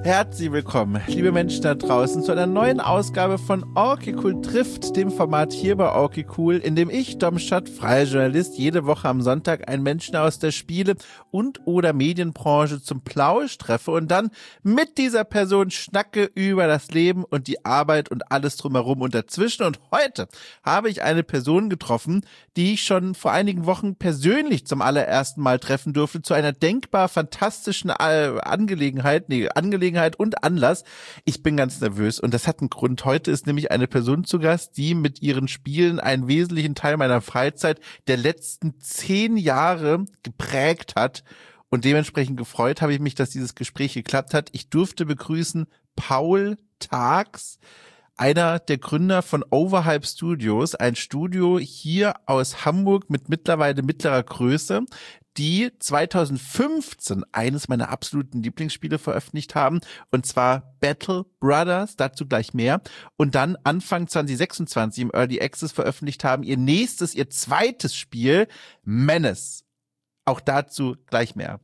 Herzlich willkommen, liebe Menschen da draußen, zu einer neuen Ausgabe von Orky Cool trifft, dem Format hier bei Orky Cool, in dem ich, Domschat, freier Journalist, jede Woche am Sonntag einen Menschen aus der Spiele- und oder Medienbranche zum Plausch treffe und dann mit dieser Person schnacke über das Leben und die Arbeit und alles drumherum und dazwischen. Und heute habe ich eine Person getroffen, die ich schon vor einigen Wochen persönlich zum allerersten Mal treffen durfte, zu einer denkbar fantastischen Angelegenheit und Anlass. Ich bin ganz nervös und das hat einen Grund. Heute ist nämlich eine Person zu Gast, die mit ihren Spielen einen wesentlichen Teil meiner Freizeit der letzten 10 Jahre geprägt hat. Und dementsprechend gefreut habe ich mich, dass dieses Gespräch geklappt hat. Ich durfte begrüßen Paul Thags, einer der Gründer von Overhype Studios, ein Studio hier aus Hamburg mit mittlerweile mittlerer Größe, die 2015 eines meiner absoluten Lieblingsspiele veröffentlicht haben, und zwar Battle Brothers, dazu gleich mehr, und dann Anfang 2026 im Early Access veröffentlicht haben, ihr zweites Spiel, Menace. Auch dazu gleich mehr.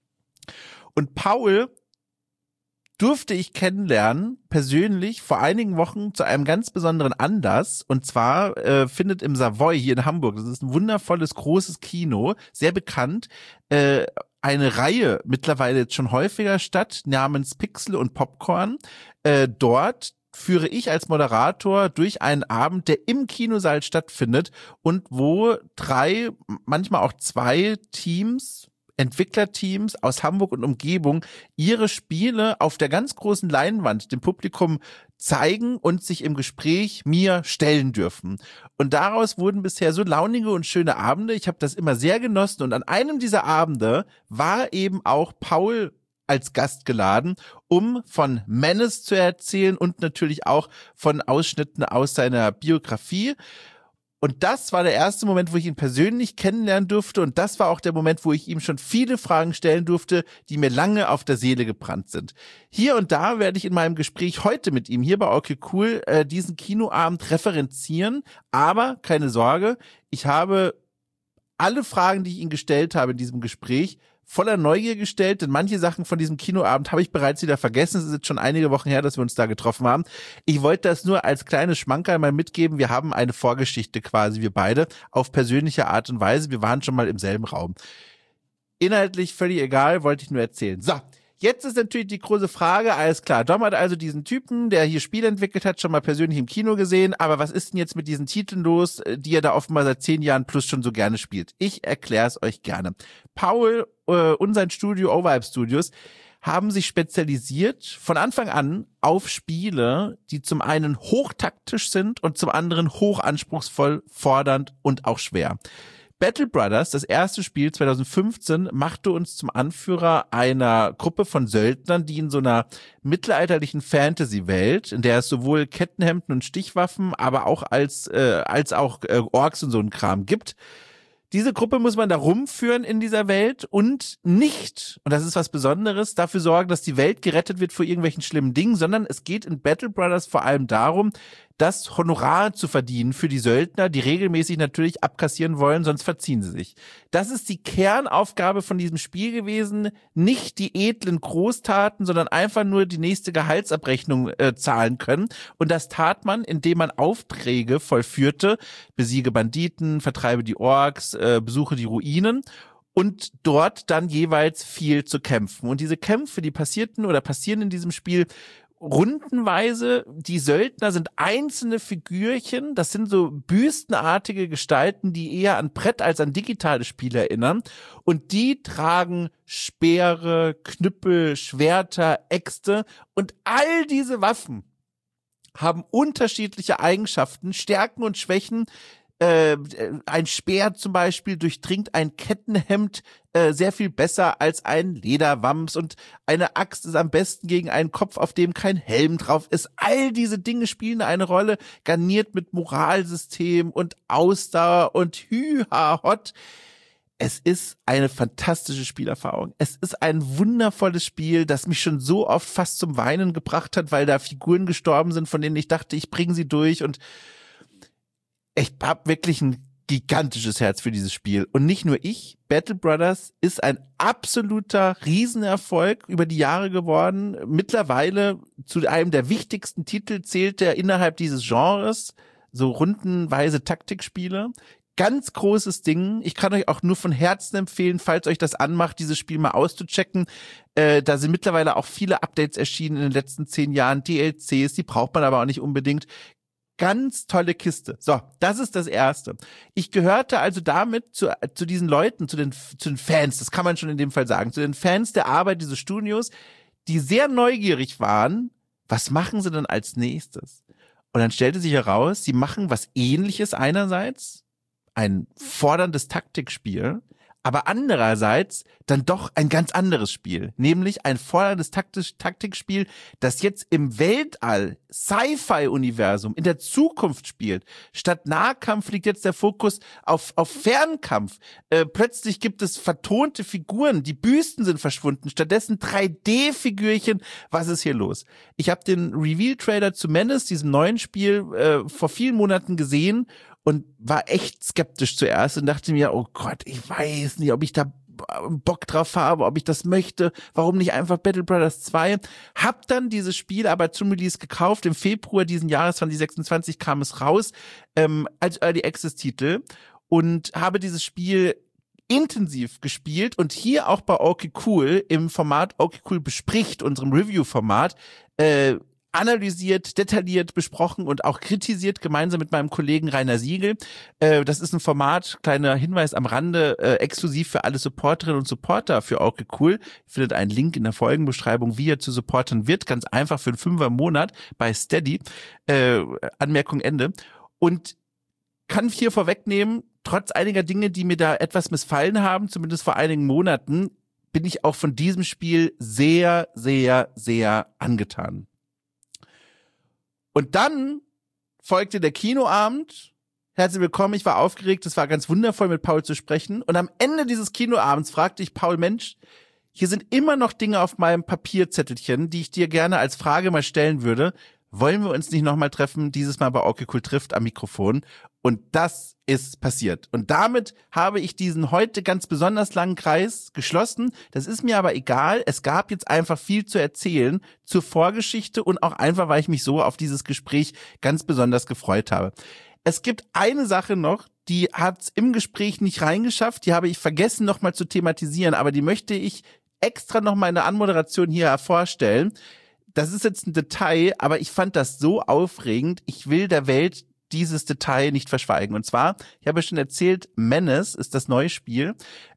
Und Paul durfte ich kennenlernen, persönlich, vor einigen Wochen zu einem ganz besonderen Anlass. Und zwar findet im Savoy hier in Hamburg, das ist ein wundervolles, großes Kino, sehr bekannt, eine Reihe mittlerweile jetzt schon häufiger statt, namens Pixel und Popcorn. Dort führe ich als Moderator durch einen Abend, der im Kinosaal stattfindet und wo 3, manchmal auch 2 Teams, Entwicklerteams aus Hamburg und Umgebung ihre Spiele auf der ganz großen Leinwand dem Publikum zeigen und sich im Gespräch mir stellen dürfen. Und daraus wurden bisher so launige und schöne Abende. Ich habe das immer sehr genossen und an einem dieser Abende war eben auch Paul als Gast geladen, um von Menace zu erzählen und natürlich auch von Ausschnitten aus seiner Biografie. Und das war der erste Moment, wo ich ihn persönlich kennenlernen durfte. Und das war auch der Moment, wo ich ihm schon viele Fragen stellen durfte, die mir lange auf der Seele gebrannt sind. Hier und da werde ich in meinem Gespräch heute mit ihm hier bei Orky Cool diesen Kinoabend referenzieren. Aber keine Sorge, ich habe alle Fragen, die ich ihm gestellt habe in diesem Gespräch, voller Neugier gestellt, denn manche Sachen von diesem Kinoabend habe ich bereits wieder vergessen. Es ist jetzt schon einige Wochen her, dass wir uns da getroffen haben. Ich wollte das nur als kleines Schmankerl mal mitgeben. Wir haben eine Vorgeschichte quasi, wir beide, auf persönliche Art und Weise. Wir waren schon mal im selben Raum. Inhaltlich völlig egal, wollte ich nur erzählen. So, jetzt ist natürlich die große Frage, alles klar, Dom hat also diesen Typen, der hier Spiele entwickelt hat, schon mal persönlich im Kino gesehen, aber was ist denn jetzt mit diesen Titeln los, die er da offenbar seit 10 Jahren plus schon so gerne spielt? Ich erkläre es euch gerne. Paul und sein Studio Overhype Studios haben sich spezialisiert von Anfang an auf Spiele, die zum einen hochtaktisch sind und zum anderen hochanspruchsvoll, fordernd und auch schwer. Battle Brothers, das erste Spiel 2015, machte uns zum Anführer einer Gruppe von Söldnern, die in so einer mittelalterlichen Fantasy-Welt, in der es sowohl Kettenhemden und Stichwaffen, aber auch als auch Orks und so ein Kram gibt. Diese Gruppe muss man da rumführen in dieser Welt und nicht, und das ist was Besonderes, dafür sorgen, dass die Welt gerettet wird vor irgendwelchen schlimmen Dingen, sondern es geht in Battle Brothers vor allem darum, das Honorar zu verdienen für die Söldner, die regelmäßig natürlich abkassieren wollen, sonst verziehen sie sich. Das ist die Kernaufgabe von diesem Spiel gewesen, nicht die edlen Großtaten, sondern einfach nur die nächste Gehaltsabrechnung zahlen können. Und das tat man, indem man Aufträge vollführte, besiege Banditen, vertreibe die Orks, besuche die Ruinen und dort dann jeweils viel zu kämpfen. Und diese Kämpfe, die passieren in diesem Spiel rundenweise. Die Söldner sind einzelne Figürchen, das sind so büstenartige Gestalten, die eher an Brett als an digitale Spiele erinnern, und die tragen Speere, Knüppel, Schwerter, Äxte, und all diese Waffen haben unterschiedliche Eigenschaften, Stärken und Schwächen. Ein Speer zum Beispiel durchdringt ein Kettenhemd sehr viel besser als ein Lederwams, und eine Axt ist am besten gegen einen Kopf, auf dem kein Helm drauf ist. All diese Dinge spielen eine Rolle, garniert mit Moralsystem und Ausdauer und Hü-ha-Hot. Es ist eine fantastische Spielerfahrung. Es ist ein wundervolles Spiel, das mich schon so oft fast zum Weinen gebracht hat, weil da Figuren gestorben sind, von denen ich dachte, ich bringe sie durch, und ich habe wirklich ein gigantisches Herz für dieses Spiel. Und nicht nur ich, Battle Brothers ist ein absoluter Riesenerfolg über die Jahre geworden. Mittlerweile zu einem der wichtigsten Titel zählt er innerhalb dieses Genres, so rundenweise Taktikspiele. Ganz großes Ding. Ich kann euch auch nur von Herzen empfehlen, falls euch das anmacht, dieses Spiel mal auszuchecken. Da sind mittlerweile auch viele Updates erschienen in den letzten 10 Jahren, DLCs, die braucht man aber auch nicht unbedingt. Ganz tolle Kiste. So, das ist das Erste. Ich gehörte also damit zu diesen Leuten, zu den Fans, das kann man schon in dem Fall sagen, zu den Fans der Arbeit dieses Studios, die sehr neugierig waren, was machen sie denn als nächstes? Und dann stellte sich heraus, sie machen was Ähnliches einerseits, ein forderndes Taktikspiel, aber andererseits dann doch ein ganz anderes Spiel, nämlich ein forderndes Taktikspiel, das jetzt im Weltall, Sci-Fi-Universum, in der Zukunft spielt. Statt Nahkampf liegt jetzt der Fokus auf Fernkampf. Plötzlich gibt es vertonte Figuren, die Büsten sind verschwunden, stattdessen 3D-Figürchen. Was ist hier los? Ich habe den Reveal-Trailer zu Menace, diesem neuen Spiel, vor vielen Monaten gesehen und war echt skeptisch zuerst und dachte mir, oh Gott, ich weiß nicht, ob ich da Bock drauf habe, ob ich das möchte, warum nicht einfach Battle Brothers 2? Hab dann dieses Spiel aber zum Release gekauft, im Februar diesen Jahres 2026 kam es raus, als Early Access Titel und habe dieses Spiel intensiv gespielt und hier auch bei Okay Cool im Format Okay Cool bespricht, unserem Review-Format, analysiert, detailliert besprochen und auch kritisiert, gemeinsam mit meinem Kollegen Rainer Siegel. Das ist ein Format, kleiner Hinweis am Rande, exklusiv für alle Supporterinnen und Supporter für Okay Cool. Ihr findet einen Link in der Folgenbeschreibung, wie ihr zu supportern wird. Ganz einfach für einen 5er im Monat bei Steady. Anmerkung Ende. Und kann hier vorwegnehmen, trotz einiger Dinge, die mir da etwas missfallen haben, zumindest vor einigen Monaten, bin ich auch von diesem Spiel sehr, sehr, sehr angetan. Und dann folgte der Kinoabend. Herzlich willkommen, ich war aufgeregt, es war ganz wundervoll, mit Paul zu sprechen. Und am Ende dieses Kinoabends fragte ich Paul, Mensch, hier sind immer noch Dinge auf meinem Papierzettelchen, die ich dir gerne als Frage mal stellen würde. Wollen wir uns nicht nochmal treffen, dieses Mal bei Okay Cool trifft am Mikrofon? Und das ist passiert. Und damit habe ich diesen heute ganz besonders langen Kreis geschlossen. Das ist mir aber egal. Es gab jetzt einfach viel zu erzählen zur Vorgeschichte und auch einfach, weil ich mich so auf dieses Gespräch ganz besonders gefreut habe. Es gibt eine Sache noch, die hat es im Gespräch nicht reingeschafft. Die habe ich vergessen nochmal zu thematisieren, aber die möchte ich extra nochmal in der Anmoderation hier hervorstellen. Das ist jetzt ein Detail, aber ich fand das so aufregend. Ich will der Welt dieses Detail nicht verschweigen. Und zwar, ich habe schon erzählt, Menace ist das neue Spiel,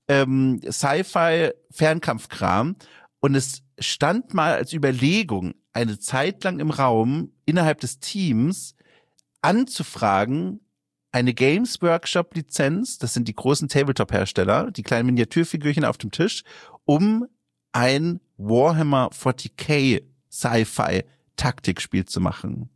Sci-Fi-Fernkampfkram. Und es stand mal als Überlegung eine Zeit lang im Raum, innerhalb des Teams anzufragen, eine Games Workshop Lizenz, das sind die großen Tabletop-Hersteller, die kleinen Miniaturfigürchen auf dem Tisch, um ein Warhammer 40k Sci-Fi-Taktikspiel zu machen.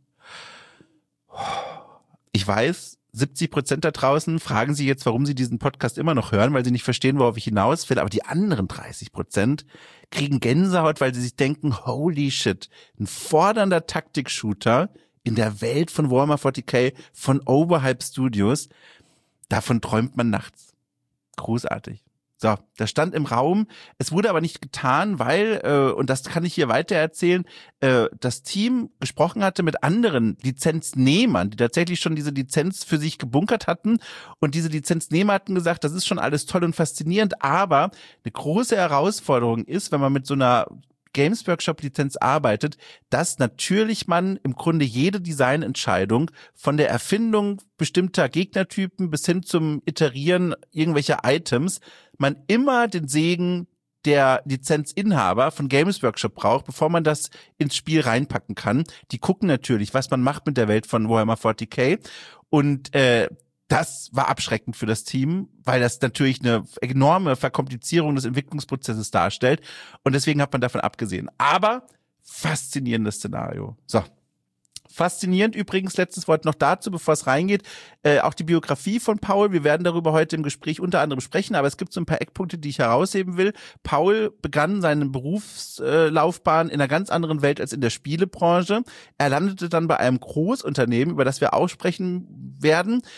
Ich weiß, 70% da draußen fragen sich jetzt, warum sie diesen Podcast immer noch hören, weil sie nicht verstehen, worauf ich hinaus will. Aber die anderen 30% kriegen Gänsehaut, weil sie sich denken, holy shit, ein fordernder Taktik-Shooter in der Welt von Warhammer 40k, von Overhype Studios, davon träumt man nachts. Großartig. So, das stand im Raum. Es wurde aber nicht getan, weil, und das kann ich hier weiter erzählen, das Team gesprochen hatte mit anderen Lizenznehmern, die tatsächlich schon diese Lizenz für sich gebunkert hatten. Und diese Lizenznehmer hatten gesagt, das ist schon alles toll und faszinierend, aber eine große Herausforderung ist, wenn man mit so einer Games Workshop Lizenz arbeitet, dass natürlich man im Grunde jede Designentscheidung von der Erfindung bestimmter Gegnertypen bis hin zum Iterieren irgendwelcher Items, man immer den Segen der Lizenzinhaber von Games Workshop braucht, bevor man das ins Spiel reinpacken kann. Die gucken natürlich, was man macht mit der Welt von Warhammer 40k und das war abschreckend für das Team, weil das natürlich eine enorme Verkomplizierung des Entwicklungsprozesses darstellt. Und deswegen hat man davon abgesehen. Aber faszinierendes Szenario. So. Faszinierend übrigens, letztes Wort noch dazu, bevor es reingeht, auch die Biografie von Paul. Wir werden darüber heute im Gespräch unter anderem sprechen, aber es gibt so ein paar Eckpunkte, die ich herausheben will. Paul begann seine Berufslaufbahn in einer ganz anderen Welt als in der Spielebranche. Er landete dann bei einem Großunternehmen, über das wir auch sprechen werden,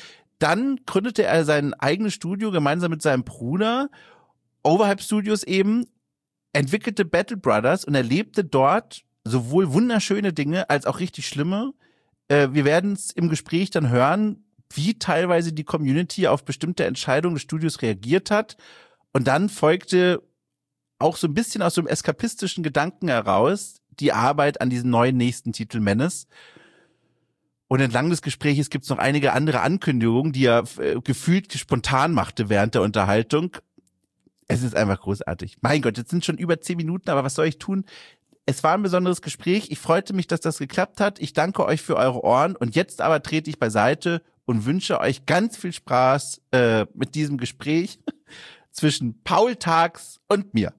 Dann gründete er sein eigenes Studio gemeinsam mit seinem Bruder, Overhype Studios eben, entwickelte Battle Brothers und erlebte dort sowohl wunderschöne Dinge als auch richtig schlimme. Wir werden es im Gespräch dann hören, wie teilweise die Community auf bestimmte Entscheidungen des Studios reagiert hat. Und dann folgte auch so ein bisschen aus so einem eskapistischen Gedanken heraus die Arbeit an diesem neuen nächsten Titel Menace. Und entlang des Gesprächs gibt es noch einige andere Ankündigungen, die er gefühlt spontan machte während der Unterhaltung. Es ist einfach großartig. Mein Gott, jetzt sind schon über 10 Minuten, aber was soll ich tun? Es war ein besonderes Gespräch. Ich freute mich, dass das geklappt hat. Ich danke euch für eure Ohren. Und jetzt aber trete ich beiseite und wünsche euch ganz viel Spaß mit diesem Gespräch zwischen Paul Thags und mir.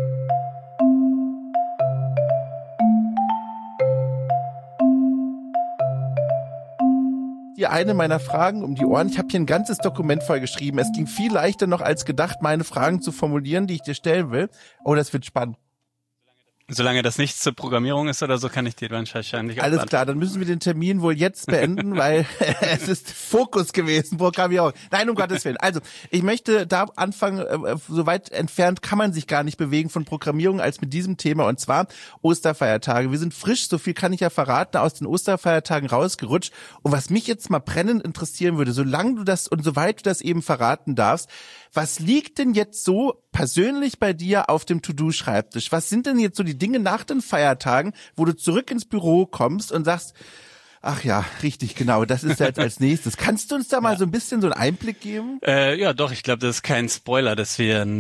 Dir eine meiner Fragen um die Ohren. Ich habe hier ein ganzes Dokument voll geschrieben. Es ging viel leichter noch als gedacht, meine Fragen zu formulieren, die ich dir stellen will. Oh, das wird spannend. Solange das nichts zur Programmierung ist oder so, kann ich dir dann wahrscheinlich auch alles klar, dann müssen wir den Termin wohl jetzt beenden, weil es ist Fokus gewesen, Programmierung. Nein, um Gottes Willen. Also, ich möchte da anfangen, so weit entfernt kann man sich gar nicht bewegen von Programmierung als mit diesem Thema, und zwar Osterfeiertage. Wir sind frisch, so viel kann ich ja verraten, aus den Osterfeiertagen rausgerutscht. Und was mich jetzt mal brennend interessieren würde, solange du das und soweit du das eben verraten darfst, was liegt denn jetzt so persönlich bei dir auf dem To-Do-Schreibtisch? Was sind denn jetzt so die Dinge nach den Feiertagen, wo du zurück ins Büro kommst und sagst, ach ja, richtig, genau, das ist jetzt als nächstes. Kannst du uns da mal so ein bisschen so einen Einblick geben? Ja, doch, ich glaube, das ist kein Spoiler, dass wir an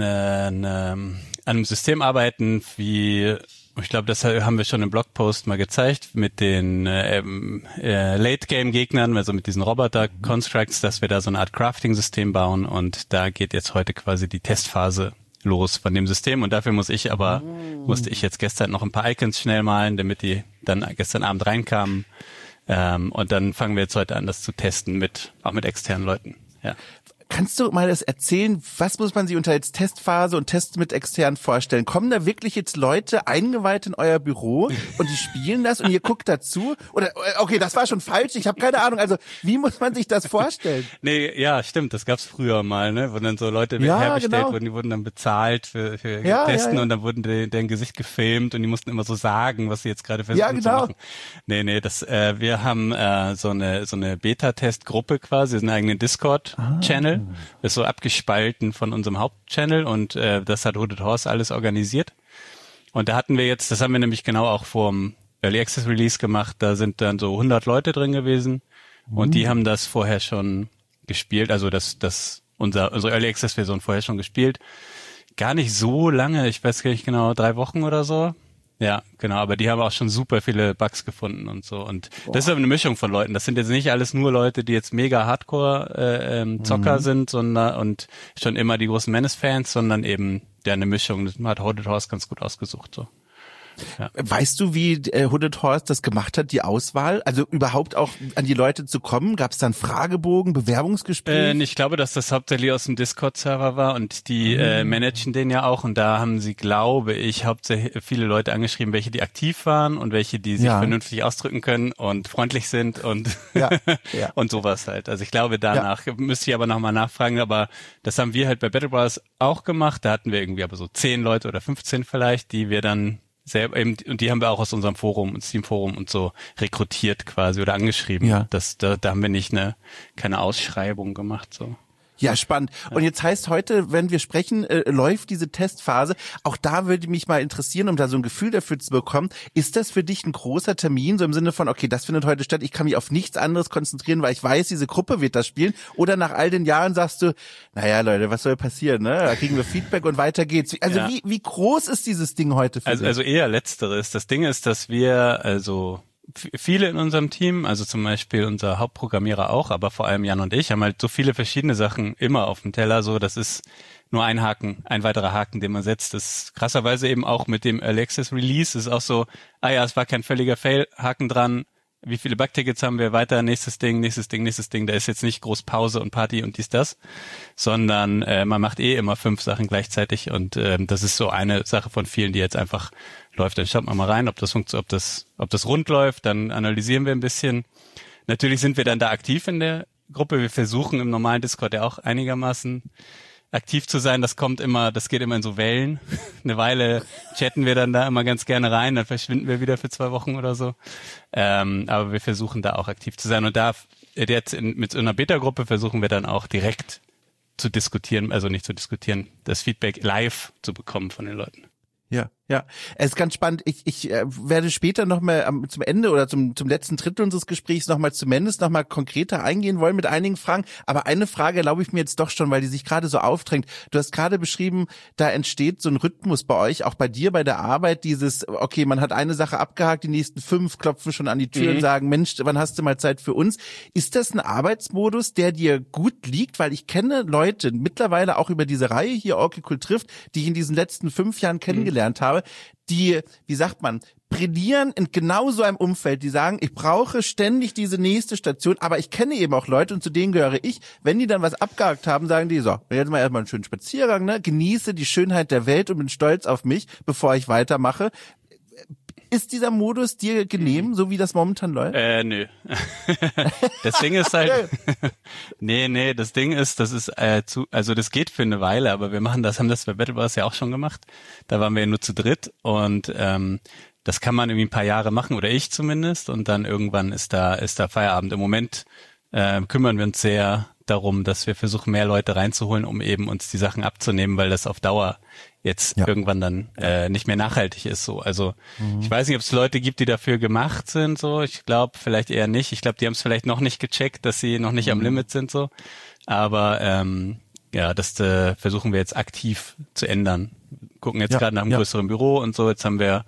einem System arbeiten, wie, ich glaube, das haben wir schon im Blogpost mal gezeigt, mit den Late-Game-Gegnern, also mit diesen Roboter-Constructs, dass wir da so eine Art Crafting-System bauen, und da geht jetzt heute quasi die Testphase los von dem System, und dafür musste ich jetzt gestern noch ein paar Icons schnell malen, damit die dann gestern Abend reinkamen, und dann fangen wir jetzt heute an, das zu testen, auch mit externen Leuten, ja. Kannst du mal das erzählen, was muss man sich unter jetzt Testphase und Tests mit extern vorstellen? Kommen da wirklich jetzt Leute eingeweiht in euer Büro und die spielen das und ihr guckt dazu? Oder, okay, das war schon falsch, ich habe keine Ahnung. Also, wie muss man sich das vorstellen? Nee, ja, stimmt, das gab's früher mal, ne, wo dann so Leute herbestellt wurden, die wurden dann bezahlt für Testen, und dann wurden deren Gesicht gefilmt und die mussten immer so sagen, was sie jetzt gerade versuchen zu machen. Nee, wir haben so eine Beta-Test-Gruppe quasi, einen eigenen Discord-Channel. Ist so abgespalten von unserem Hauptchannel, und das hat Hooded Horse alles organisiert. Und da hatten wir jetzt, das haben wir nämlich genau auch vorm Early Access Release gemacht, da sind dann so 100 Leute drin gewesen, und die haben das vorher schon gespielt, also unsere Early Access Version vorher schon gespielt. Gar nicht so lange, ich weiß gar nicht genau, 3 Wochen oder so. Ja, genau, aber die haben auch schon super viele Bugs gefunden und so. Und das ist aber eine Mischung von Leuten. Das sind jetzt nicht alles nur Leute, die jetzt mega Hardcore Zocker sind, und schon immer die großen Menace-Fans, sondern eben eine Mischung. Das hat Hooded Horse ganz gut ausgesucht, so. Ja. Weißt du, wie Hooded Horse das gemacht hat, die Auswahl? Also überhaupt auch an die Leute zu kommen? Gab es dann Fragebogen, Bewerbungsgespräche? Ich glaube, dass das hauptsächlich aus dem Discord-Server war, und die managen den ja auch, und da haben sie, glaube ich, hauptsächlich viele Leute angeschrieben, welche die aktiv waren und welche die sich vernünftig ausdrücken können und freundlich sind und und sowas halt. Also ich glaube, danach müsste ich aber nochmal nachfragen, aber das haben wir halt bei Battle Brothers auch gemacht. Da hatten wir irgendwie aber so 10 Leute oder 15 vielleicht, die wir dann selber eben, und die haben wir auch aus unserem Forum, Steam-Forum und so rekrutiert quasi oder angeschrieben. Ja. Da haben wir nicht keine Ausschreibung gemacht, so. Ja, spannend. Und jetzt heißt heute, wenn wir sprechen, läuft diese Testphase. Auch da würde mich mal interessieren, um da so ein Gefühl dafür zu bekommen. Ist das für dich ein großer Termin, so im Sinne von, okay, das findet heute statt, ich kann mich auf nichts anderes konzentrieren, weil ich weiß, diese Gruppe wird das spielen? Oder nach all den Jahren sagst du, naja, Leute, was soll passieren, ne? Da kriegen wir Feedback und weiter geht's. Also wie groß ist dieses Ding heute für dich? Also eher Letzteres. Das Ding ist, dass wir, viele in unserem Team, also zum Beispiel unser Hauptprogrammierer auch, aber vor allem Jan und ich, haben halt so viele verschiedene Sachen immer auf dem Teller, so, das ist nur ein weiterer Haken, den man setzt. Das ist krasserweise eben auch mit dem Early Access Release, ist auch so, es war kein völliger Fail, Haken dran, wie viele Bugtickets haben wir, weiter, nächstes Ding, da ist jetzt nicht groß Pause und Party und das, sondern man macht immer 5 Sachen gleichzeitig, und das ist so eine Sache von vielen, die jetzt einfach läuft. Dann schaut man mal rein, ob das rund läuft, dann analysieren wir ein bisschen. Natürlich sind wir dann da aktiv in der Gruppe. Wir versuchen im normalen Discord ja auch einigermaßen aktiv zu sein. Das geht immer in so Wellen. Eine Weile chatten wir dann da immer ganz gerne rein, dann verschwinden wir wieder für 2 Wochen oder so. Aber wir versuchen da auch aktiv zu sein. Und da jetzt mit so einer Beta-Gruppe versuchen wir dann auch direkt zu diskutieren, also nicht zu diskutieren, das Feedback live zu bekommen von den Leuten. Ja, es ist ganz spannend. Ich werde später nochmal zum Ende oder zum letzten Drittel unseres Gesprächs zumindest nochmal konkreter eingehen wollen mit einigen Fragen. Aber eine Frage erlaube ich mir jetzt doch schon, weil die sich gerade so aufdrängt. Du hast gerade beschrieben, da entsteht so ein Rhythmus bei euch, auch bei dir bei der Arbeit, dieses, okay, man hat eine Sache abgehakt, die nächsten 5 klopfen schon an die Tür und sagen, Mensch, wann hast du mal Zeit für uns? Ist das ein Arbeitsmodus, der dir gut liegt? Weil ich kenne Leute mittlerweile auch über diese Reihe hier, Orky Cool trifft, die ich in diesen letzten 5 Jahren kennengelernt habe, die, wie sagt man, brillieren in genau so einem Umfeld, die sagen, ich brauche ständig diese nächste Station, aber ich kenne eben auch Leute und zu denen gehöre ich, wenn die dann was abgehakt haben, sagen die so, jetzt mal erstmal einen schönen Spaziergang, ne, genieße die Schönheit der Welt und bin stolz auf mich, bevor ich weitermache. Ist dieser Modus dir genehm, so wie das momentan läuft? Nö. Das Ding ist halt, nee, das Ding ist, das geht für eine Weile, aber haben das bei Battle Bros ja auch schon gemacht. Da waren wir ja nur zu dritt und, das kann man irgendwie ein paar Jahre machen, oder ich zumindest, und dann irgendwann ist da Feierabend. Im Moment, kümmern wir uns sehr darum, dass wir versuchen, mehr Leute reinzuholen, um eben uns die Sachen abzunehmen, weil das auf Dauer jetzt irgendwann dann nicht mehr nachhaltig ist. So, also ich weiß nicht, ob es Leute gibt, die dafür gemacht sind. So, ich glaube vielleicht eher nicht. Ich glaube, die haben es vielleicht noch nicht gecheckt, dass sie noch nicht am Limit sind. So, aber das versuchen wir jetzt aktiv zu ändern. Gucken jetzt gerade nach einem größeren Büro und so. Jetzt haben wir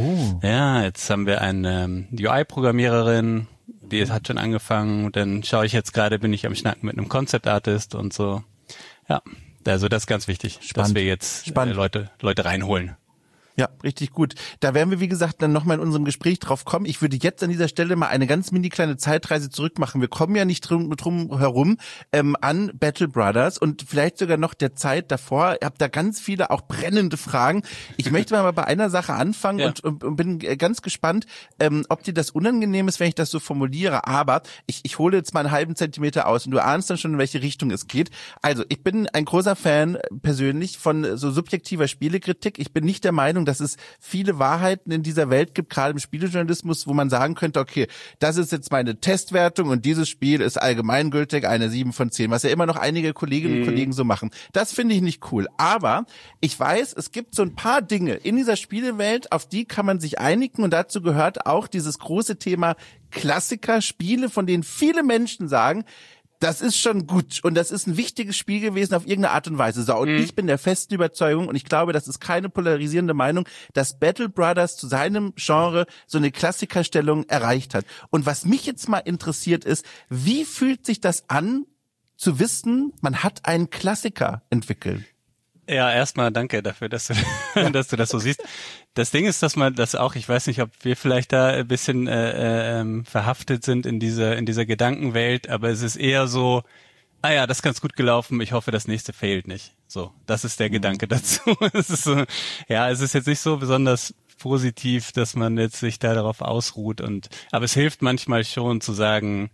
eine UI-Programmiererin. Die hat schon angefangen, dann schaue ich jetzt gerade, bin ich am Schnacken mit einem Concept Artist und so. Ja, also das ist ganz wichtig, dass wir jetzt Leute reinholen. Ja, richtig gut. Da werden wir, wie gesagt, dann nochmal in unserem Gespräch drauf kommen. Ich würde jetzt an dieser Stelle mal eine ganz mini kleine Zeitreise zurück machen. Wir kommen ja nicht drum herum an Battle Brothers und vielleicht sogar noch der Zeit davor. Ihr habt da ganz viele auch brennende Fragen. Ich möchte mal bei einer Sache anfangen und bin ganz gespannt, ob dir das unangenehm ist, wenn ich das so formuliere. Aber ich hole jetzt mal einen halben Zentimeter aus und du ahnst dann schon, in welche Richtung es geht. Also, ich bin ein großer Fan persönlich von so subjektiver Spielekritik. Ich bin nicht der Meinung, dass es viele Wahrheiten in dieser Welt gibt, gerade im Spielejournalismus, wo man sagen könnte, okay, das ist jetzt meine Testwertung und dieses Spiel ist allgemeingültig eine 7 von 10, was ja immer noch einige Kolleginnen und Kollegen so machen. Das finde ich nicht cool. Aber ich weiß, es gibt so ein paar Dinge in dieser Spielewelt, auf die kann man sich einigen und dazu gehört auch dieses große Thema Klassiker, Spiele, von denen viele Menschen sagen, das ist schon gut und das ist ein wichtiges Spiel gewesen auf irgendeine Art und Weise. So, und ich bin der festen Überzeugung und ich glaube, das ist keine polarisierende Meinung, dass Battle Brothers zu seinem Genre so eine Klassikerstellung erreicht hat. Und was mich jetzt mal interessiert ist, wie fühlt sich das an, zu wissen, man hat einen Klassiker entwickelt? Ja, erstmal danke dafür, dass du das so siehst. Das Ding ist, dass man das auch, ich weiß nicht, ob wir vielleicht da ein bisschen verhaftet sind in dieser Gedankenwelt, aber es ist eher so, das ist ganz gut gelaufen, ich hoffe, das nächste failt nicht. So, das ist der Gedanke dazu. Es ist so, es ist jetzt nicht so besonders positiv, dass man jetzt sich da darauf ausruht aber es hilft manchmal schon zu sagen,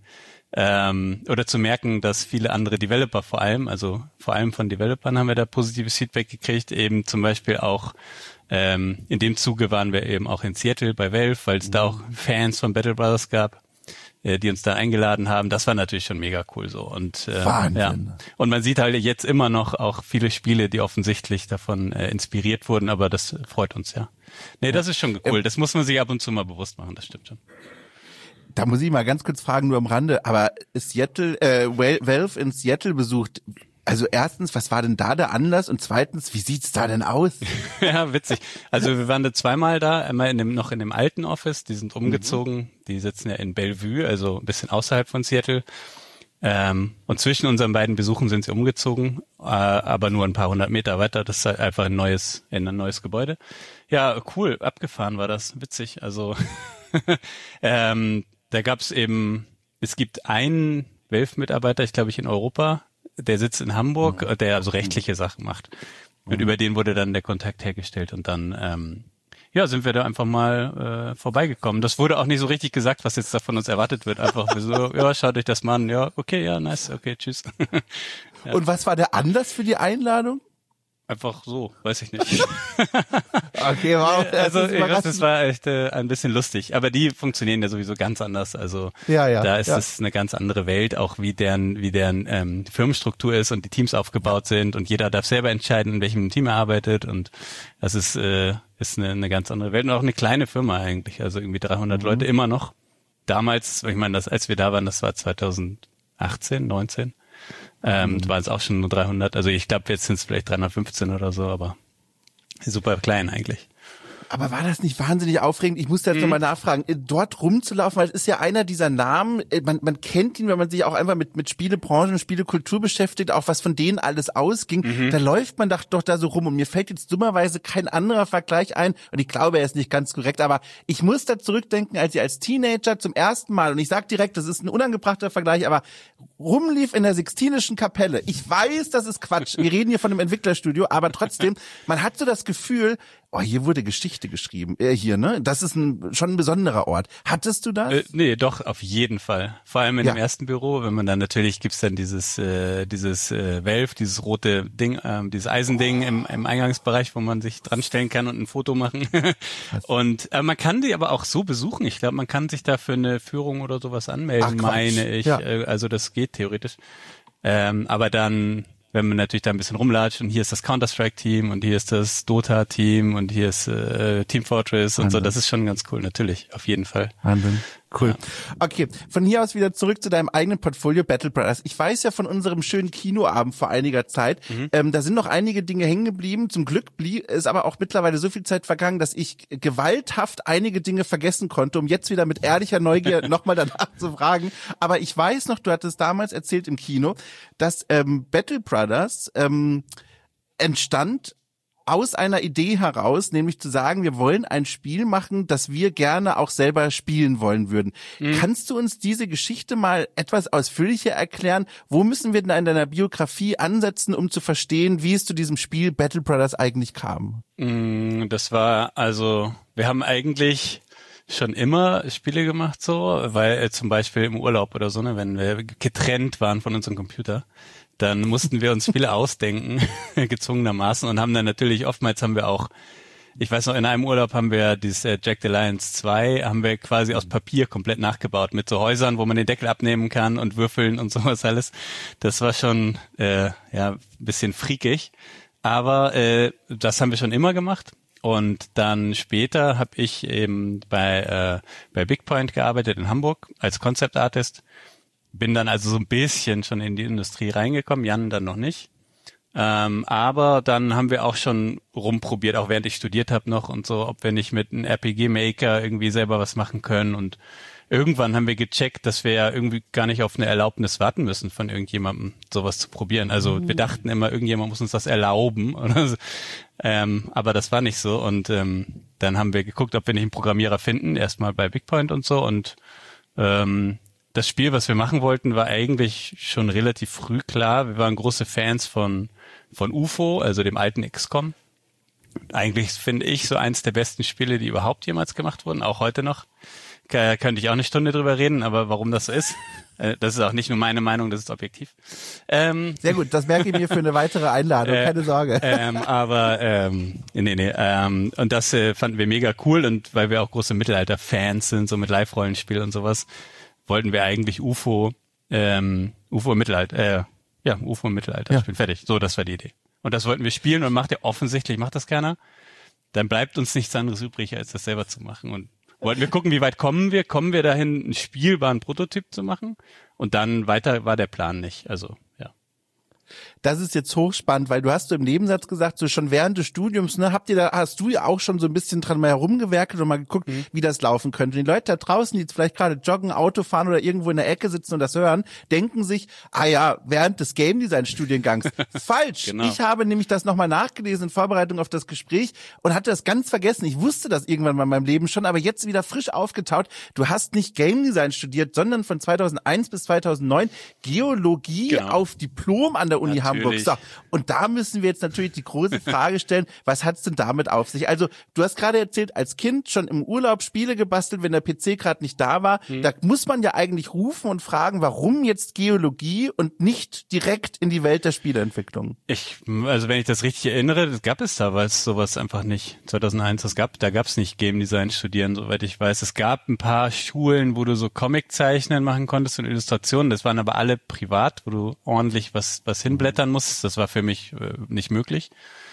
oder zu merken, dass viele andere Developer vor allem von Developern haben wir da positives Feedback gekriegt, eben zum Beispiel auch in dem Zuge waren wir eben auch in Seattle bei Valve, weil es da auch Fans von Battle Brothers gab, die uns da eingeladen haben. Das war natürlich schon mega cool so und und man sieht halt jetzt immer noch auch viele Spiele, die offensichtlich davon inspiriert wurden, aber das freut uns ja. Nee, das ist schon cool. Das muss man sich ab und zu mal bewusst machen, das stimmt schon. Da muss ich mal ganz kurz fragen, nur am Rande, aber Valve in Seattle besucht, also erstens, was war denn da der Anlass und zweitens, wie sieht's da denn aus? Ja, witzig. Also wir waren da zweimal da, einmal noch in dem alten Office, die sind umgezogen, die sitzen ja in Bellevue, also ein bisschen außerhalb von Seattle. Und zwischen unseren beiden Besuchen sind sie umgezogen, aber nur ein paar 100 Meter weiter. Das ist halt einfach ein neues Gebäude. Ja, cool, abgefahren war das, witzig. Also da gab's es gibt einen Valve-Mitarbeiter, ich glaube in Europa, der sitzt in Hamburg, der also rechtliche Sachen macht. Und über den wurde dann der Kontakt hergestellt und dann ja, sind wir da einfach mal vorbeigekommen. Das wurde auch nicht so richtig gesagt, was jetzt da von uns erwartet wird. Einfach so, ja, schaut euch das mal an. Ja, okay, ja, nice, okay, tschüss. Ja. Und was war der Anlass für die Einladung? Einfach so, weiß ich nicht. Okay, wow. Also das war echt ein bisschen lustig. Aber die funktionieren ja sowieso ganz anders. Also da ist es eine ganz andere Welt, auch wie deren Firmenstruktur ist und die Teams aufgebaut sind und jeder darf selber entscheiden, in welchem Team er arbeitet und das ist eine ganz andere Welt und auch eine kleine Firma eigentlich. Also irgendwie 300 Leute immer noch. Damals, ich meine, als wir da waren, das war 2018, 19. Waren es auch schon nur 300, also ich glaube, jetzt sind es vielleicht 315 oder so, aber super klein eigentlich. Aber war das nicht wahnsinnig aufregend? Ich musste jetzt nochmal nachfragen, dort rumzulaufen, weil es ist ja einer dieser Namen, man kennt ihn, wenn man sich auch einfach mit Spielebranche und Spielekultur beschäftigt, auch was von denen alles ausging, da läuft man doch da so rum und mir fällt jetzt dummerweise kein anderer Vergleich ein und ich glaube, er ist nicht ganz korrekt, aber ich muss da zurückdenken, als ich als Teenager zum ersten Mal, und ich sag direkt, das ist ein unangebrachter Vergleich, aber rumlief in der Sixtinischen Kapelle. Ich weiß, das ist Quatsch, wir reden hier von einem Entwicklerstudio, aber trotzdem, man hat so das Gefühl, hier wurde Geschichte geschrieben. Hier, ne? Das ist schon ein besonderer Ort. Hattest du das? Nee, doch, auf jeden Fall. Vor allem in dem ersten Büro, wenn man dann natürlich gibt's dann dieses Valve, dieses rote Ding, dieses Eisending im Eingangsbereich, wo man sich dran stellen kann und ein Foto machen. Und man kann die aber auch so besuchen. Ich glaube, man kann sich da für eine Führung oder sowas anmelden, meine ich. Ja. Also das geht theoretisch. Aber dann, wenn man natürlich da ein bisschen rumlatscht und hier ist das Counter-Strike-Team und hier ist das Dota-Team und hier ist Team Fortress und so, das ist schon ganz cool, natürlich, auf jeden Fall. Wahnsinn. Cool. Ja. Okay, von hier aus wieder zurück zu deinem eigenen Portfolio Battle Brothers. Ich weiß ja von unserem schönen Kinoabend vor einiger Zeit, da sind noch einige Dinge hängen geblieben. Zum Glück ist aber auch mittlerweile so viel Zeit vergangen, dass ich gewalthaft einige Dinge vergessen konnte, um jetzt wieder mit ehrlicher Neugier nochmal danach zu fragen. Aber ich weiß noch, du hattest damals erzählt im Kino, dass Battle Brothers entstand aus einer Idee heraus, nämlich zu sagen, wir wollen ein Spiel machen, das wir gerne auch selber spielen wollen würden. Kannst du uns diese Geschichte mal etwas ausführlicher erklären? Wo müssen wir denn in deiner Biografie ansetzen, um zu verstehen, wie es zu diesem Spiel Battle Brothers eigentlich kam? Das war, also, wir haben eigentlich schon immer Spiele gemacht so, weil zum Beispiel im Urlaub oder so, ne, wenn wir getrennt waren von unserem Computer, dann mussten wir uns Spiele ausdenken, gezwungenermaßen, und haben dann natürlich, oftmals haben wir auch, ich weiß noch, in einem Urlaub haben wir dieses Jack the Lions 2, haben wir quasi aus Papier komplett nachgebaut, mit so Häusern, wo man den Deckel abnehmen kann und Würfeln und sowas alles. Das war schon, ein bisschen freakig, aber das haben wir schon immer gemacht. Und dann später habe ich eben bei Big Point gearbeitet in Hamburg als Concept Artist. Bin dann also so ein bisschen schon in die Industrie reingekommen, Jan dann noch nicht. Aber dann haben wir auch schon rumprobiert, auch während ich studiert habe noch und so, ob wir nicht mit einem RPG-Maker irgendwie selber was machen können. Und irgendwann haben wir gecheckt, dass wir ja irgendwie gar nicht auf eine Erlaubnis warten müssen von irgendjemandem, sowas zu probieren. Also wir dachten immer, irgendjemand muss uns das erlauben oder so. Aber das war nicht so. Und dann haben wir geguckt, ob wir nicht einen Programmierer finden, erstmal bei Big Point und so. Und das Spiel, was wir machen wollten, war eigentlich schon relativ früh klar. Wir waren große Fans von UFO, also dem alten XCOM. Eigentlich finde ich so eins der besten Spiele, die überhaupt jemals gemacht wurden, auch heute noch. Könnte ich auch eine Stunde drüber reden, aber warum das so ist, das ist auch nicht nur meine Meinung, das ist objektiv. Sehr gut, das merke ich mir für eine weitere Einladung, keine Sorge. Und das fanden wir mega cool, und weil wir auch große Mittelalter-Fans sind, so mit Live-Rollenspiel und sowas, wollten wir eigentlich UFO im Mittelalter spielen. Fertig. So, das war die Idee. Und das wollten wir spielen, und macht das keiner. Dann bleibt uns nichts anderes übrig, als das selber zu machen. Und wollten wir gucken, wie weit kommen wir? Kommen wir dahin, einen spielbaren Prototyp zu machen? Und dann weiter war der Plan nicht. Also, ja. Das ist jetzt hochspannend, weil du hast so im Nebensatz gesagt, so schon während des Studiums, ne, hast du ja auch schon so ein bisschen dran mal herumgewerkelt und mal geguckt, wie das laufen könnte. Die Leute da draußen, die jetzt vielleicht gerade joggen, Auto fahren oder irgendwo in der Ecke sitzen und das hören, denken sich, während des Game Design Studiengangs. Falsch. Genau. Ich habe nämlich das nochmal nachgelesen in Vorbereitung auf das Gespräch und hatte das ganz vergessen. Ich wusste das irgendwann mal in meinem Leben schon, aber jetzt wieder frisch aufgetaut. Du hast nicht Game Design studiert, sondern von 2001 bis 2009 Geologie auf Diplom an der der Uni Hamburg. So, und da müssen wir jetzt natürlich die große Frage stellen, was hat's denn damit auf sich? Also, du hast gerade erzählt, als Kind schon im Urlaub Spiele gebastelt, wenn der PC gerade nicht da war. Da muss man ja eigentlich rufen und fragen, warum jetzt Geologie und nicht direkt in die Welt der Spieleentwicklung? Also wenn ich das richtig erinnere, das gab es damals sowas einfach nicht. 2001, da gab es nicht Game Design studieren, soweit ich weiß. Es gab ein paar Schulen, wo du so Comic-Zeichnen machen konntest und Illustrationen. Das waren aber alle privat, wo du ordentlich was hinblättern musstest. Das war für mich nicht möglich.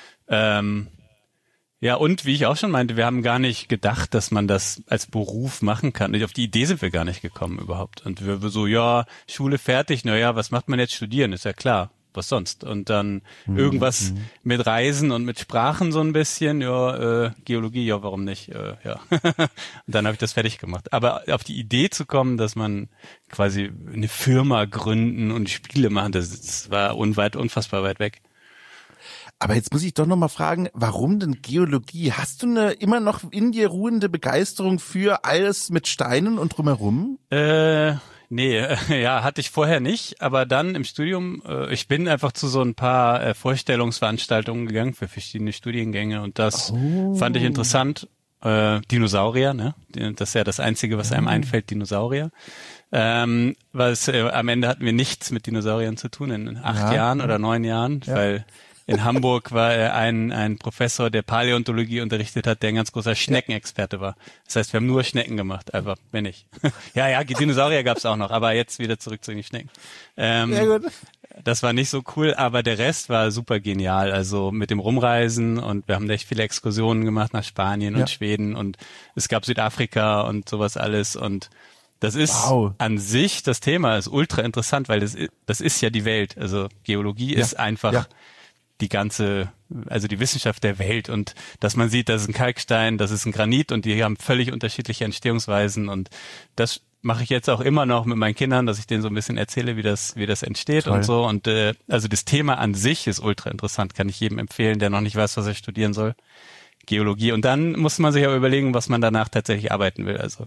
Ja, und wie ich auch schon meinte, wir haben gar nicht gedacht, dass man das als Beruf machen kann. Auf die Idee sind wir gar nicht gekommen überhaupt. Und wir so, ja, Schule fertig, naja, was macht man jetzt? Studieren, ist ja klar. Was sonst? Und dann irgendwas mit Reisen und mit Sprachen so ein bisschen, ja, Geologie, ja, warum nicht? Ja. Und dann habe ich das fertig gemacht. Aber auf die Idee zu kommen, dass man quasi eine Firma gründen und Spiele machen, das war unfassbar weit weg. Aber jetzt muss ich doch noch mal fragen, warum denn Geologie? Hast du eine immer noch in dir ruhende Begeisterung für alles mit Steinen und drumherum? Nee, ja, hatte ich vorher nicht, aber dann im Studium, ich bin einfach zu so ein paar Vorstellungsveranstaltungen gegangen für verschiedene Studiengänge und das fand ich interessant. Dinosaurier, ne? Das ist ja das Einzige, was einem einfällt, Dinosaurier. Am Ende hatten wir nichts mit Dinosauriern zu tun in 8 Jahren oder 9 Jahren, weil in Hamburg war ein Professor, der Paläontologie unterrichtet hat, der ein ganz großer Schneckenexperte war. Das heißt, wir haben nur Schnecken gemacht, einfach, wenn nicht. Ja, Dinosaurier gab's auch noch, aber jetzt wieder zurück zu den Schnecken. Sehr gut. Das war nicht so cool, aber der Rest war super genial. Also mit dem Rumreisen und wir haben echt viele Exkursionen gemacht nach Spanien und Schweden und es gab Südafrika und sowas alles und das ist an sich, das Thema ist ultra interessant, weil das ist ja die Welt. Also Geologie ist einfach die Wissenschaft der Welt und dass man sieht, das ist ein Kalkstein, das ist ein Granit und die haben völlig unterschiedliche Entstehungsweisen und das mache ich jetzt auch immer noch mit meinen Kindern, dass ich denen so ein bisschen erzähle, wie das entsteht und so und also das Thema an sich ist ultra interessant, kann ich jedem empfehlen, der noch nicht weiß, was er studieren soll. Geologie und dann muss man sich aber überlegen, was man danach tatsächlich arbeiten will, also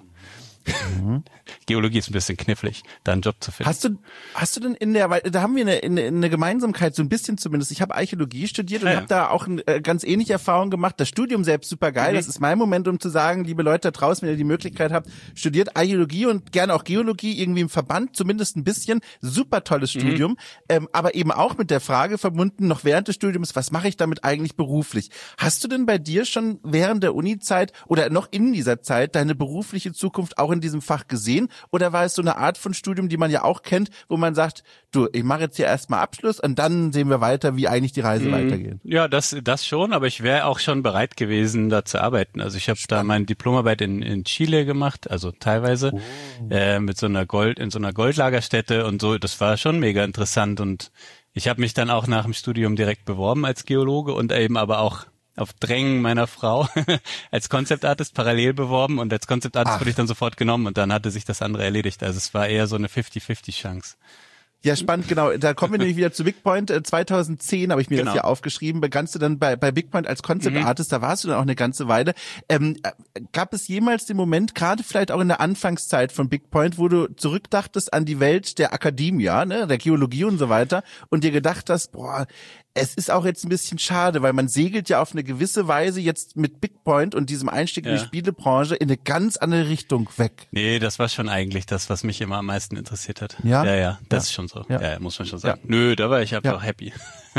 Geologie ist ein bisschen knifflig, da einen Job zu finden. Hast du denn weil da haben wir eine Gemeinsamkeit, so ein bisschen zumindest. Ich habe Archäologie studiert und habe da auch ganz ähnliche Erfahrungen gemacht. Das Studium selbst super geil. Das ist mein Moment, um zu sagen, liebe Leute da draußen, wenn ihr die Möglichkeit habt, studiert Archäologie und gerne auch Geologie irgendwie im Verband, zumindest ein bisschen. Super tolles Studium, aber eben auch mit der Frage verbunden, noch während des Studiums, was mache ich damit eigentlich beruflich? Hast du denn bei dir schon während der Uni-Zeit oder noch in dieser Zeit deine berufliche Zukunft auch in diesem Fach gesehen? Oder war es so eine Art von Studium, die man ja auch kennt, wo man sagt, du, ich mache jetzt hier erstmal Abschluss und dann sehen wir weiter, wie eigentlich die Reise weitergeht? Ja, das schon, aber ich wäre auch schon bereit gewesen, da zu arbeiten. Also ich habe da meine Diplomarbeit in Chile gemacht, also teilweise mit so einer Goldlagerstätte und so. Das war schon mega interessant und ich habe mich dann auch nach dem Studium direkt beworben als Geologe und eben aber auch auf Drängen meiner Frau als Concept Artist parallel beworben und als Concept Artist wurde ich dann sofort genommen und dann hatte sich das andere erledigt. Also es war eher so eine 50-50 Chance. Ja, spannend, genau. Da kommen wir nämlich wieder zu Big Point. 2010 habe ich mir das hier aufgeschrieben. Begannst du dann bei Big Point als Concept Artist, da warst du dann auch eine ganze Weile. Gab es jemals den Moment, gerade vielleicht auch in der Anfangszeit von Big Point, wo du zurückdachtest an die Welt der Akademia, ne, der Geologie und so weiter und dir gedacht hast, boah, es ist auch jetzt ein bisschen schade, weil man segelt ja auf eine gewisse Weise jetzt mit Big Point und diesem Einstieg in die Spielebranche in eine ganz andere Richtung weg. Nee, das war schon eigentlich das, was mich immer am meisten interessiert hat. Ja, das ist schon so. Ja, muss man schon sagen. Nö, da war ich einfach happy.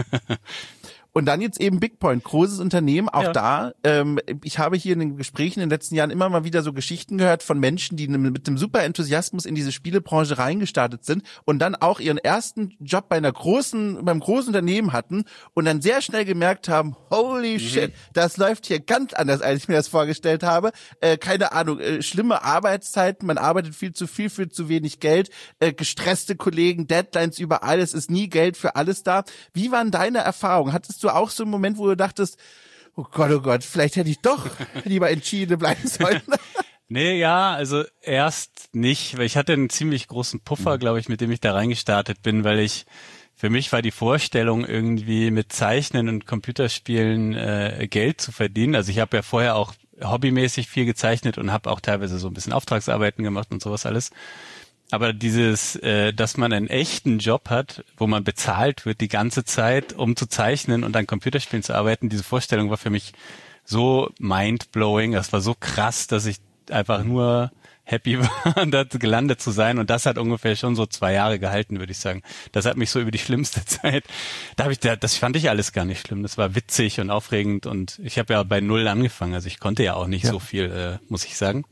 Und dann jetzt eben Big Point, großes Unternehmen, auch da. Ich habe hier in den Gesprächen in den letzten Jahren immer mal wieder so Geschichten gehört von Menschen, die mit einem super Enthusiasmus in diese Spielebranche reingestartet sind und dann auch ihren ersten Job beim großen Unternehmen hatten und dann sehr schnell gemerkt haben, holy shit, das läuft hier ganz anders, als ich mir das vorgestellt habe. Keine Ahnung, schlimme Arbeitszeiten, man arbeitet viel zu viel für zu wenig Geld, gestresste Kollegen, Deadlines überall, es ist nie Geld für alles da. Wie waren deine Erfahrungen? Hattest du auch so einen Moment, wo du dachtest, oh Gott, vielleicht hätte ich doch lieber in Chile bleiben sollen? Nee, ja, also erst nicht, weil ich hatte einen ziemlich großen Puffer, glaube ich, mit dem ich da reingestartet bin, weil für mich war die Vorstellung irgendwie mit Zeichnen und Computerspielen Geld zu verdienen. Also ich habe ja vorher auch hobbymäßig viel gezeichnet und habe auch teilweise so ein bisschen Auftragsarbeiten gemacht und sowas alles. Aber dieses, dass man einen echten Job hat, wo man bezahlt wird die ganze Zeit, um zu zeichnen und an Computerspielen zu arbeiten, diese Vorstellung war für mich so mindblowing. Das war so krass, dass ich einfach nur happy war, da gelandet zu sein. Und das hat ungefähr schon so 2 Jahre gehalten, würde ich sagen. Das hat mich so über die schlimmste Zeit. Das fand ich alles gar nicht schlimm. Das war witzig und aufregend. Und ich habe ja bei 0 angefangen. Also ich konnte ja auch nicht so viel, muss ich sagen.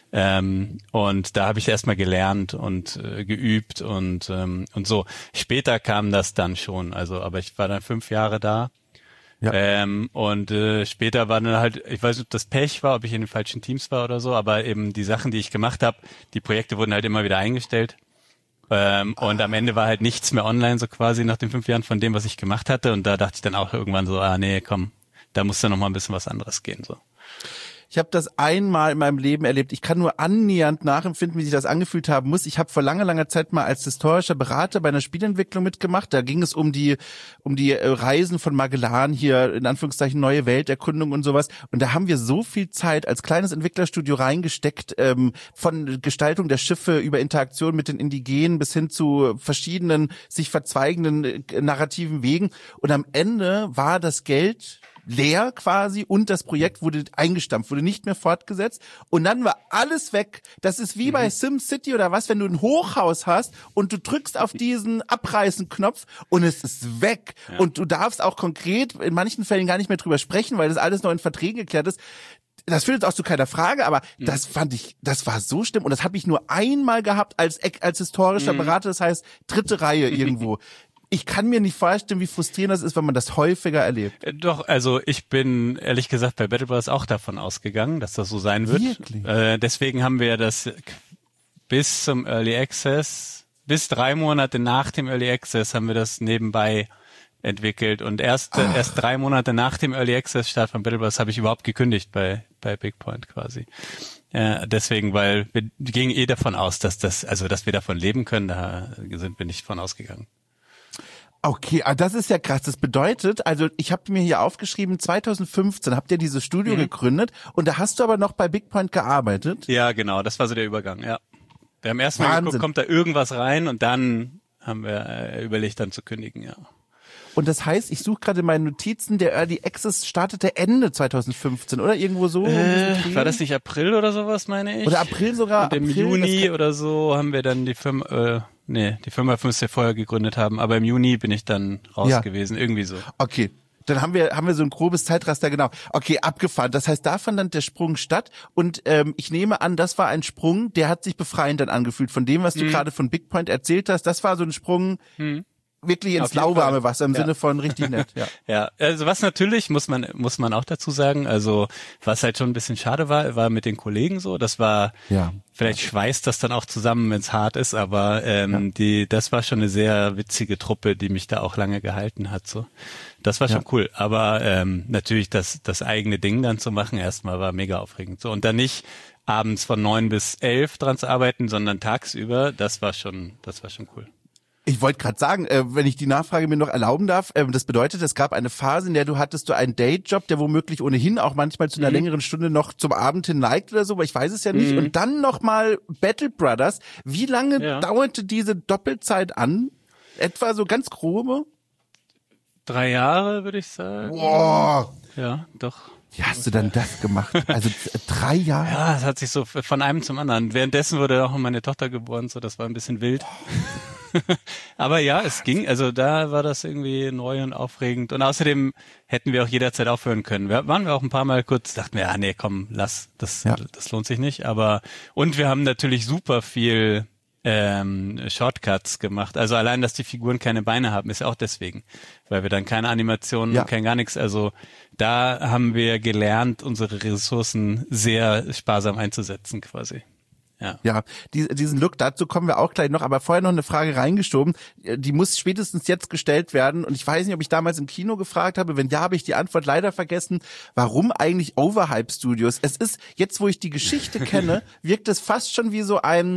Und da habe ich erstmal gelernt und geübt und so. Später kam das dann schon. Also, aber ich war dann 5 Jahre da. Ja. Und später war dann halt, ich weiß nicht, ob das Pech war, ob ich in den falschen Teams war oder so, aber eben die Sachen, die ich gemacht habe, die Projekte wurden halt immer wieder eingestellt. Und am Ende war halt nichts mehr online, so quasi nach den 5 Jahren von dem, was ich gemacht hatte. Und da dachte ich dann auch irgendwann so, nee, komm, da muss dann noch mal ein bisschen was anderes gehen, so. Ich habe das einmal in meinem Leben erlebt. Ich kann nur annähernd nachempfinden, wie sich das angefühlt haben muss. Ich habe vor langer Zeit mal als historischer Berater bei einer Spielentwicklung mitgemacht. Da ging es um die Reisen von Magellan hier, in Anführungszeichen neue Welterkundung und sowas. Und da haben wir so viel Zeit als kleines Entwicklerstudio reingesteckt, von Gestaltung der Schiffe über Interaktion mit den Indigenen bis hin zu verschiedenen, sich verzweigenden narrativen Wegen. Und am Ende war das Geld leer quasi und das Projekt wurde eingestampft, wurde nicht mehr fortgesetzt und dann war alles weg. Das ist wie bei SimCity oder was, wenn du ein Hochhaus hast und du drückst auf diesen Abreißen-Knopf und es ist weg. Ja. Und du darfst auch konkret in manchen Fällen gar nicht mehr drüber sprechen, weil das alles noch in Verträgen geklärt ist. Das führt jetzt auch zu keiner Frage, aber das fand ich, das war so schlimm und das habe ich nur einmal gehabt als historischer Berater, das heißt 3. Reihe irgendwo. Ich kann mir nicht vorstellen, wie frustrierend das ist, wenn man das häufiger erlebt. Doch, also ich bin ehrlich gesagt bei Battle Brothers auch davon ausgegangen, dass das so sein wird. Wirklich? Deswegen haben wir das bis zum Early Access, bis 3 Monate nach dem Early Access haben wir das nebenbei entwickelt und erst 3 Monate nach dem Early Access Start von Battle Brothers habe ich überhaupt gekündigt bei Big Point quasi. Deswegen, weil wir gingen davon aus, dass wir davon leben können, da sind wir nicht von ausgegangen. Okay, das ist ja krass. Das bedeutet, also ich habe mir hier aufgeschrieben, 2015 habt ihr dieses Studio gegründet und da hast du aber noch bei Big Point gearbeitet? Ja, genau, das war so der Übergang, ja. Wir haben erstmal geguckt, kommt da irgendwas rein und dann haben wir überlegt, dann zu kündigen, ja. Und das heißt, ich suche gerade meine Notizen, der Early Access startete Ende 2015, oder? Irgendwo so? War das nicht April oder sowas, meine ich? Oder April sogar? Und im Juni oder so haben wir dann die Firma, die Firma müsste wir vorher gegründet haben, aber im Juni bin ich dann raus gewesen, irgendwie so. Okay. Dann haben wir so ein grobes Zeitraster, genau. Okay, abgefahren. Das heißt, da fand dann der Sprung statt und ich nehme an, das war ein Sprung, der hat sich befreiend dann angefühlt von dem, was du gerade von Big Point erzählt hast. Das war so ein Sprung wirklich ins lauwarme Wasser im Sinne von richtig nett. Ja. Ja, also was natürlich muss man auch dazu sagen, also was halt schon ein bisschen schade war mit den Kollegen so, das war vielleicht schweißt das dann auch zusammen, wenn es hart ist, aber das war schon eine sehr witzige Truppe, die mich da auch lange gehalten hat so. Das war schon cool, aber natürlich das eigene Ding dann zu machen erstmal war mega aufregend so und dann nicht abends von 9 bis 11 dran zu arbeiten, sondern tagsüber, das war schon cool. Ich wollte gerade sagen, wenn ich die Nachfrage mir noch erlauben darf, das bedeutet, es gab eine Phase, in der hattest du einen Dayjob, der womöglich ohnehin auch manchmal zu einer längeren Stunde noch zum Abend hin neigt oder so, aber ich weiß es ja nicht. Und dann nochmal Battle Brothers. Wie lange dauerte diese Doppelzeit an? Etwa so ganz grobe? 3 Jahre, würde ich sagen. Wow. Ja, doch. Wie hast du denn das gemacht? Also 3 Jahre? Ja, es hat sich so von einem zum anderen. Währenddessen wurde auch meine Tochter geboren, so das war ein bisschen wild. Aber ja, es ging. Also da war das irgendwie neu und aufregend. Und außerdem hätten wir auch jederzeit aufhören können. Waren wir auch ein paar Mal kurz, dachten wir, nee, komm, lass, das lohnt sich nicht. Und wir haben natürlich super viel Shortcuts gemacht. Also allein, dass die Figuren keine Beine haben, ist ja auch deswegen. Weil wir dann keine Animationen, kein gar nichts. Also da haben wir gelernt, unsere Ressourcen sehr sparsam einzusetzen quasi. Ja, diesen Look, dazu kommen wir auch gleich noch, aber vorher noch eine Frage reingeschoben, die muss spätestens jetzt gestellt werden und ich weiß nicht, ob ich damals im Kino gefragt habe, wenn ja, habe ich die Antwort leider vergessen, warum eigentlich Overhype Studios? Es ist, jetzt wo ich die Geschichte kenne, wirkt es fast schon wie so ein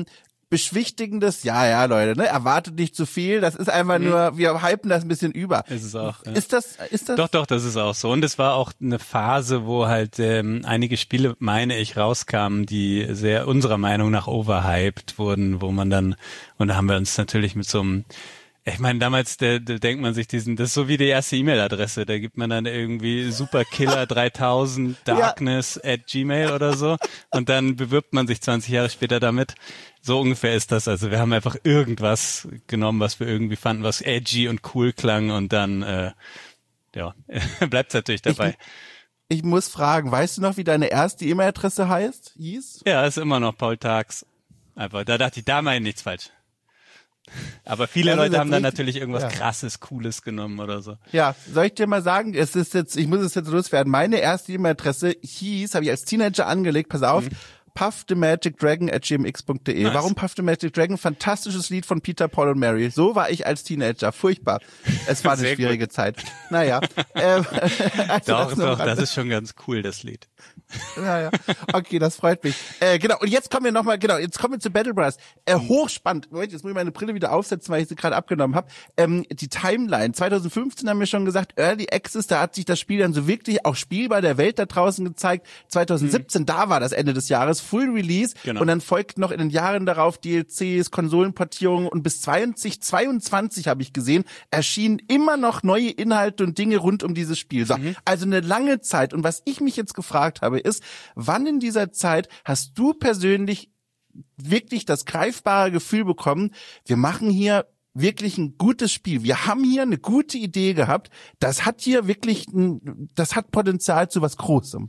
beschwichtigendes, ja, Leute, ne? Erwartet nicht zu viel. Das ist einfach nur, wir hypen das ein bisschen über. Ist es auch. Ja. Ist das? Doch, das ist auch so. Und es war auch eine Phase, wo halt einige Spiele, meine ich, rauskamen, die sehr unserer Meinung nach overhyped wurden, wo man dann, und da haben wir uns natürlich mit so einem, ich meine, damals da denkt man sich das ist so wie die erste E-Mail-Adresse, da gibt man dann irgendwie superkiller3000 darkness@gmail oder so und dann bewirbt man sich 20 Jahre später damit. So ungefähr ist das. Also wir haben einfach irgendwas genommen, was wir irgendwie fanden, was edgy und cool klang und dann, bleibt's natürlich dabei. Ich muss fragen, weißt du noch, wie deine erste E-Mail-Adresse hieß? Ja, ist immer noch Paul Tags. Einfach, da dachte ich, da meine ich nichts falsch. Aber viele Leute haben dann natürlich irgendwas krasses, Cooles genommen oder so. Ja, soll ich dir mal sagen, ich muss es jetzt loswerden. Meine erste E-Mail-Adresse habe ich als Teenager angelegt, pass auf, puffthemagicdragon@gmx.de. Nice. Warum Puff the Magic Dragon? Fantastisches Lied von Peter, Paul und Mary. So war ich als Teenager. Furchtbar. Es war eine schwierige Zeit. Naja. Doch, das ist schon ganz cool, das Lied. Ja. Okay, das freut mich. Genau, und jetzt kommen wir zu Battle Brothers. Hochspannend. Moment, jetzt muss ich meine Brille wieder aufsetzen, weil ich sie gerade abgenommen habe. Die Timeline. 2015 haben wir schon gesagt, Early Access, da hat sich das Spiel dann so wirklich auch spielbar der Welt da draußen gezeigt. 2017, da war das Ende des Jahres, Full Release. Genau. Und dann folgten noch in den Jahren darauf DLCs, Konsolenportierungen und bis 2022 habe ich gesehen, erschienen immer noch neue Inhalte und Dinge rund um dieses Spiel. So, also eine lange Zeit. Und was ich mich jetzt gefragt habe, ist, wann in dieser Zeit hast du persönlich wirklich das greifbare Gefühl bekommen, wir machen hier wirklich ein gutes Spiel. Wir haben hier eine gute Idee gehabt. Das hat hier wirklich, das hat Potenzial zu was Großem.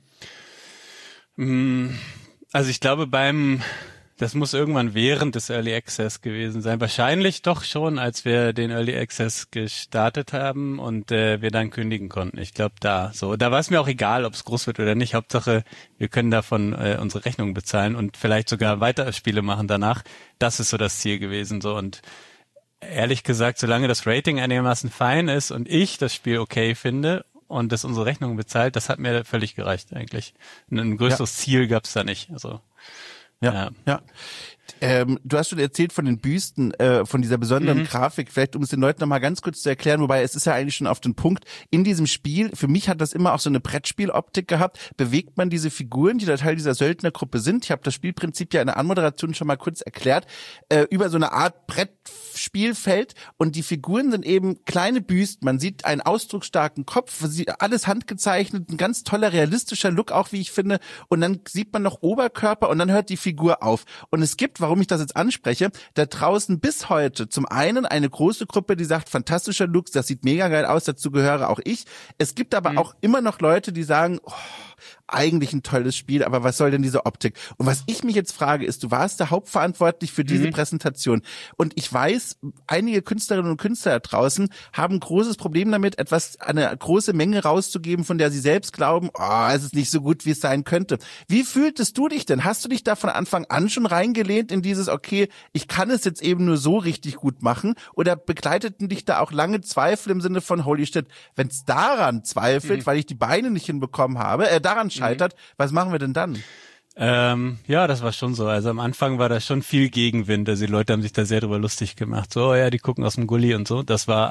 Also ich glaube das muss irgendwann während des Early Access gewesen sein. Wahrscheinlich doch schon, als wir den Early Access gestartet haben und wir dann kündigen konnten. Ich glaube, da war es mir auch egal, ob es groß wird oder nicht. Hauptsache, wir können davon unsere Rechnungen bezahlen und vielleicht sogar weitere Spiele machen danach. Das ist so das Ziel gewesen. So, und ehrlich gesagt, solange das Rating einigermaßen fein ist und ich das Spiel okay finde und das unsere Rechnungen bezahlt, das hat mir völlig gereicht eigentlich. Ein größeres Ziel gab's da nicht. Also ja. Du hast schon erzählt von den Büsten, von dieser besonderen Grafik, vielleicht um es den Leuten nochmal ganz kurz zu erklären, wobei es ist ja eigentlich schon auf den Punkt, in diesem Spiel, für mich hat das immer auch so eine Brettspieloptik gehabt, bewegt man diese Figuren, die da Teil dieser Söldnergruppe sind, ich habe das Spielprinzip ja in der Anmoderation schon mal kurz erklärt, über so eine Art Brettspielfeld und die Figuren sind eben kleine Büsten, man sieht einen ausdrucksstarken Kopf, alles handgezeichnet, ein ganz toller realistischer Look auch, wie ich finde, und dann sieht man noch Oberkörper und dann hört die Figur auf und es gibt, warum ich das jetzt anspreche, da draußen bis heute zum einen eine große Gruppe, die sagt, fantastischer Look, das sieht mega geil aus, dazu gehöre auch ich. Es gibt aber auch immer noch Leute, die sagen, eigentlich ein tolles Spiel, aber was soll denn diese Optik? Und was ich mich jetzt frage, ist, du warst da hauptverantwortlich für diese Präsentation. Und ich weiß, einige Künstlerinnen und Künstler da draußen haben ein großes Problem damit, eine große Menge rauszugeben, von der sie selbst glauben, es ist nicht so gut, wie es sein könnte. Wie fühltest du dich denn? Hast du dich da von Anfang an schon reingelehnt in dieses, okay, ich kann es jetzt eben nur so richtig gut machen? Oder begleiteten dich da auch lange Zweifel im Sinne von, holy shit, wenn es daran zweifelt, weil ich die Beine nicht hinbekommen habe, daran scheitert, was machen wir denn dann? Ja, das war schon so. Also am Anfang war da schon viel Gegenwind. Also die Leute haben sich da sehr drüber lustig gemacht. So, ja, die gucken aus dem Gully und so. Das war,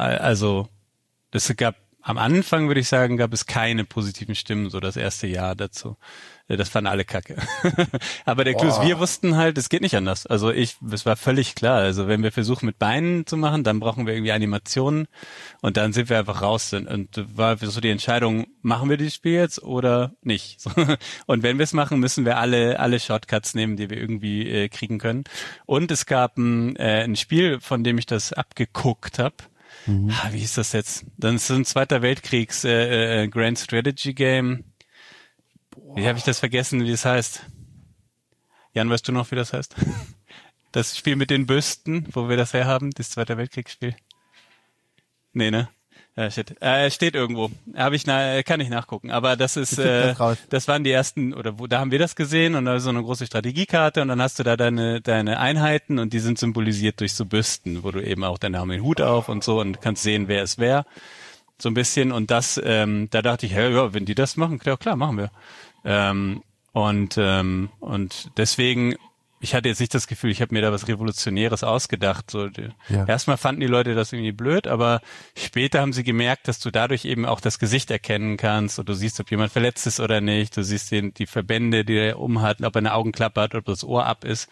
am Anfang, würde ich sagen, gab es keine positiven Stimmen, so das erste Jahr dazu. Das fanden alle kacke. Aber der Clou ist, wir wussten halt, es geht nicht anders. Also es war völlig klar. Also wenn wir versuchen mit Beinen zu machen, dann brauchen wir irgendwie Animationen und dann sind wir einfach raus. Und war so die Entscheidung, machen wir dieses Spiel jetzt oder nicht? Und wenn wir es machen, müssen wir alle Shortcuts nehmen, die wir irgendwie kriegen können. Und es gab ein Spiel, von dem ich das abgeguckt habe. Wie hieß das jetzt? Dann ist es ein Zweiter Weltkriegs Grand Strategy Game. Wie habe ich das vergessen, wie es heißt? Jan, weißt du noch, wie das heißt? Das Spiel mit den Büsten, wo wir das herhaben, das Zweite Weltkriegsspiel. Nee, ne? Ja, shit. Steht irgendwo. Kann ich nachgucken. Aber das ist, das waren die ersten, da haben wir das gesehen und da ist so eine große Strategiekarte und dann hast du da deine Einheiten und die sind symbolisiert durch so Büsten, wo du eben auch, dann haben wir den Hut auf und so und kannst sehen, wer es wer. So ein bisschen und das, da dachte ich, ja, wenn die das machen, klar, machen wir. Und deswegen, ich hatte jetzt nicht das Gefühl, ich habe mir da was Revolutionäres ausgedacht. So, erstmal fanden die Leute das irgendwie blöd, aber später haben sie gemerkt, dass du dadurch eben auch das Gesicht erkennen kannst und du siehst, ob jemand verletzt ist oder nicht. Du siehst die Verbände, die er umhat, ob er eine Augenklappe hat, ob das Ohr ab ist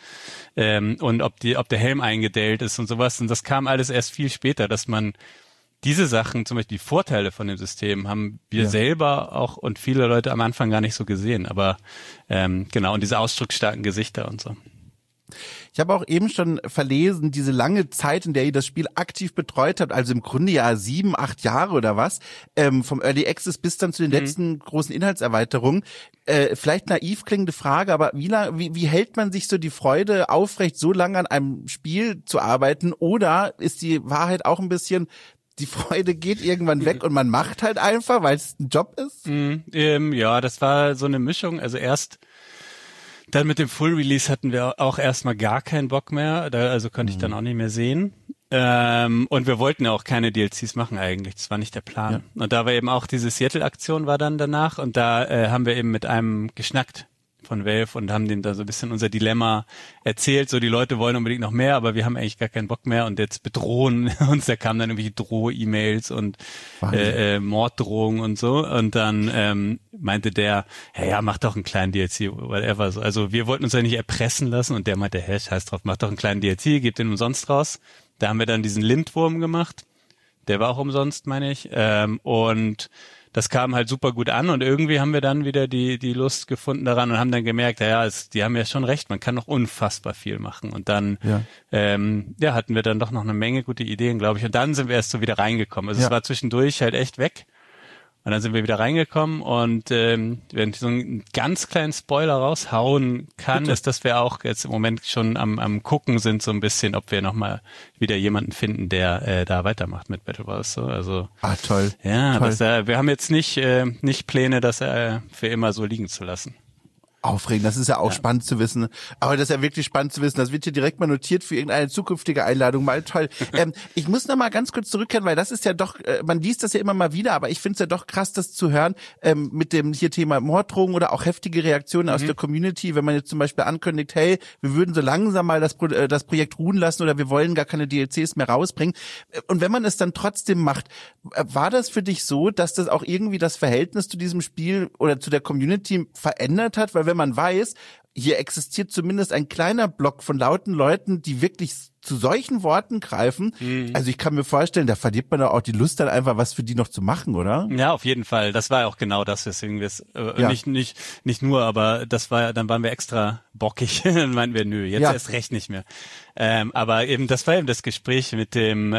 und ob der Helm eingedellt ist und sowas. Und das kam alles erst viel später, dass man diese Sachen, zum Beispiel die Vorteile von dem System, haben wir selber auch und viele Leute am Anfang gar nicht so gesehen. Aber genau, und diese ausdrucksstarken Gesichter und so. Ich habe auch eben schon verlesen, diese lange Zeit, in der ihr das Spiel aktiv betreut habt, also im Grunde ja 7, 8 Jahre oder was, vom Early Access bis dann zu den letzten großen Inhaltserweiterungen. Vielleicht naiv klingende Frage, aber wie hält man sich so die Freude aufrecht, so lange an einem Spiel zu arbeiten? Oder ist die Wahrheit auch ein bisschen, die Freude geht irgendwann weg und man macht halt einfach, weil es ein Job ist? Ja, das war so eine Mischung. Also erst dann mit dem Full Release hatten wir auch erstmal gar keinen Bock mehr, also konnte ich dann auch nicht mehr sehen. Und wir wollten ja auch keine DLCs machen eigentlich, das war nicht der Plan. Ja. Und da war eben auch diese Seattle-Aktion war dann danach und da haben wir eben mit einem geschnackt von Valve und haben dem da so ein bisschen unser Dilemma erzählt, so die Leute wollen unbedingt noch mehr, aber wir haben eigentlich gar keinen Bock mehr und jetzt bedrohen uns, da kamen dann irgendwelche Droh-E-Mails und Morddrohungen und so und dann meinte der, ja, mach doch einen kleinen DLC, whatever. Also wir wollten uns ja nicht erpressen lassen und der meinte, scheiß drauf, mach doch einen kleinen DLC, gebt den umsonst raus. Da haben wir dann diesen Lindwurm gemacht, der war auch umsonst, meine ich, und das kam halt super gut an und irgendwie haben wir dann wieder die Lust gefunden daran und haben dann gemerkt, die haben ja schon recht, man kann noch unfassbar viel machen. Und dann hatten wir dann doch noch eine Menge gute Ideen, glaube ich. Und dann sind wir erst so wieder reingekommen. Also es war zwischendurch halt echt weg. Und dann sind wir wieder reingekommen und wenn ich so einen ganz kleinen Spoiler raushauen kann, ist, dass wir auch jetzt im Moment schon am Gucken sind so ein bisschen, ob wir nochmal wieder jemanden finden, der da weitermacht mit Battle Wars. So. Also, toll. Ja, toll. Wir haben jetzt nicht Pläne, das für immer so liegen zu lassen. Aufregend, das ist ja auch spannend zu wissen. Aber das ist ja wirklich spannend zu wissen. Das wird hier direkt mal notiert für irgendeine zukünftige Einladung. Mal toll. Ich muss noch mal ganz kurz zurückkehren, weil das ist ja doch, man liest das ja immer mal wieder, aber ich finde es ja doch krass, das zu hören mit dem hier Thema Morddrohungen oder auch heftige Reaktionen aus der Community, wenn man jetzt zum Beispiel ankündigt, hey, wir würden so langsam mal das Projekt ruhen lassen oder wir wollen gar keine DLCs mehr rausbringen. Und wenn man es dann trotzdem macht, war das für dich so, dass das auch irgendwie das Verhältnis zu diesem Spiel oder zu der Community verändert hat? Weil wenn man weiß, hier existiert zumindest ein kleiner Block von lauten Leuten, die wirklich zu solchen Worten greifen. Also ich kann mir vorstellen, da verliert man doch auch die Lust dann einfach, was für die noch zu machen, oder? Ja, auf jeden Fall. Das war auch genau das, weswegen wir es nicht nur, aber dann waren wir extra bockig. Dann meinten wir, nö, jetzt erst recht nicht mehr. Aber eben, das war eben das Gespräch mit dem